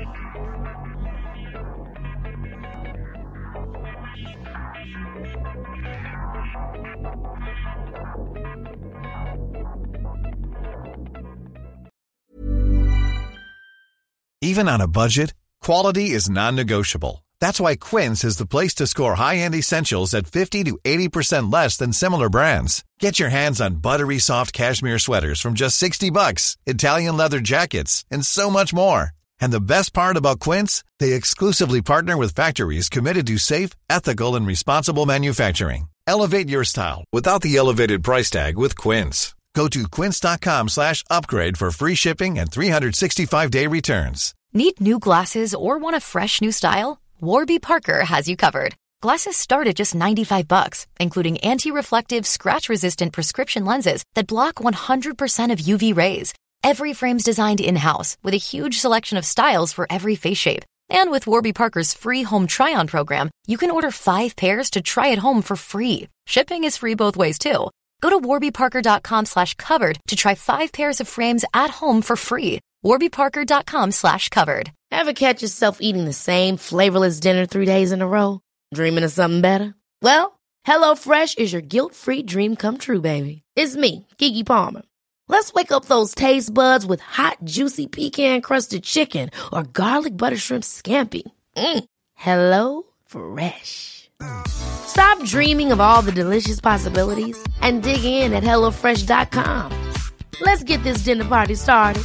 Even on a budget, quality is non-negotiable. That's why Quince is the place to score high-end essentials at fifty to eighty percent less than similar brands. Get your hands on buttery soft cashmere sweaters from just sixty bucks, Italian leather jackets, and so much more. And the best part about Quince, they exclusively partner with factories committed to safe, ethical, and responsible manufacturing. Elevate your style without the elevated price tag with Quince. Go to quince.com slash upgrade for free shipping and three sixty-five day returns. Need new glasses or want a fresh new style? Warby Parker has you covered. Glasses start at just ninety-five bucks, including anti-reflective, scratch-resistant prescription lenses that block one hundred percent of U V rays. Every frame's designed in-house with a huge selection of styles for every face shape. And with Warby Parker's free home try-on program, you can order five pairs to try at home for free. Shipping is free both ways, too. Go to warbyparker.com slash covered to try five pairs of frames at home for free. warbyparker.com slash covered. Ever catch yourself eating the same flavorless dinner three days in a row? Dreaming of something better? Well, HelloFresh is your guilt-free dream come true, baby. It's me, Keke Palmer. Let's wake up those taste buds with hot, juicy pecan-crusted chicken or garlic butter shrimp scampi. Mm. Hello Fresh. Stop dreaming of all the delicious possibilities and dig in at hello fresh dot com. Let's get this dinner party started.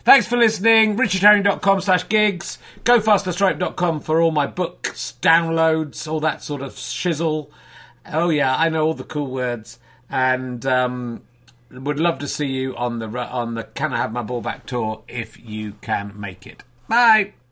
Thanks for listening. richardherring.com slash gigs. go faster stripe dot com for all my books, downloads, all that sort of shizzle. Oh, yeah, I know all the cool words. And um, would love to see you on the on the Can I Have My Ball Back tour if you can make it. Bye.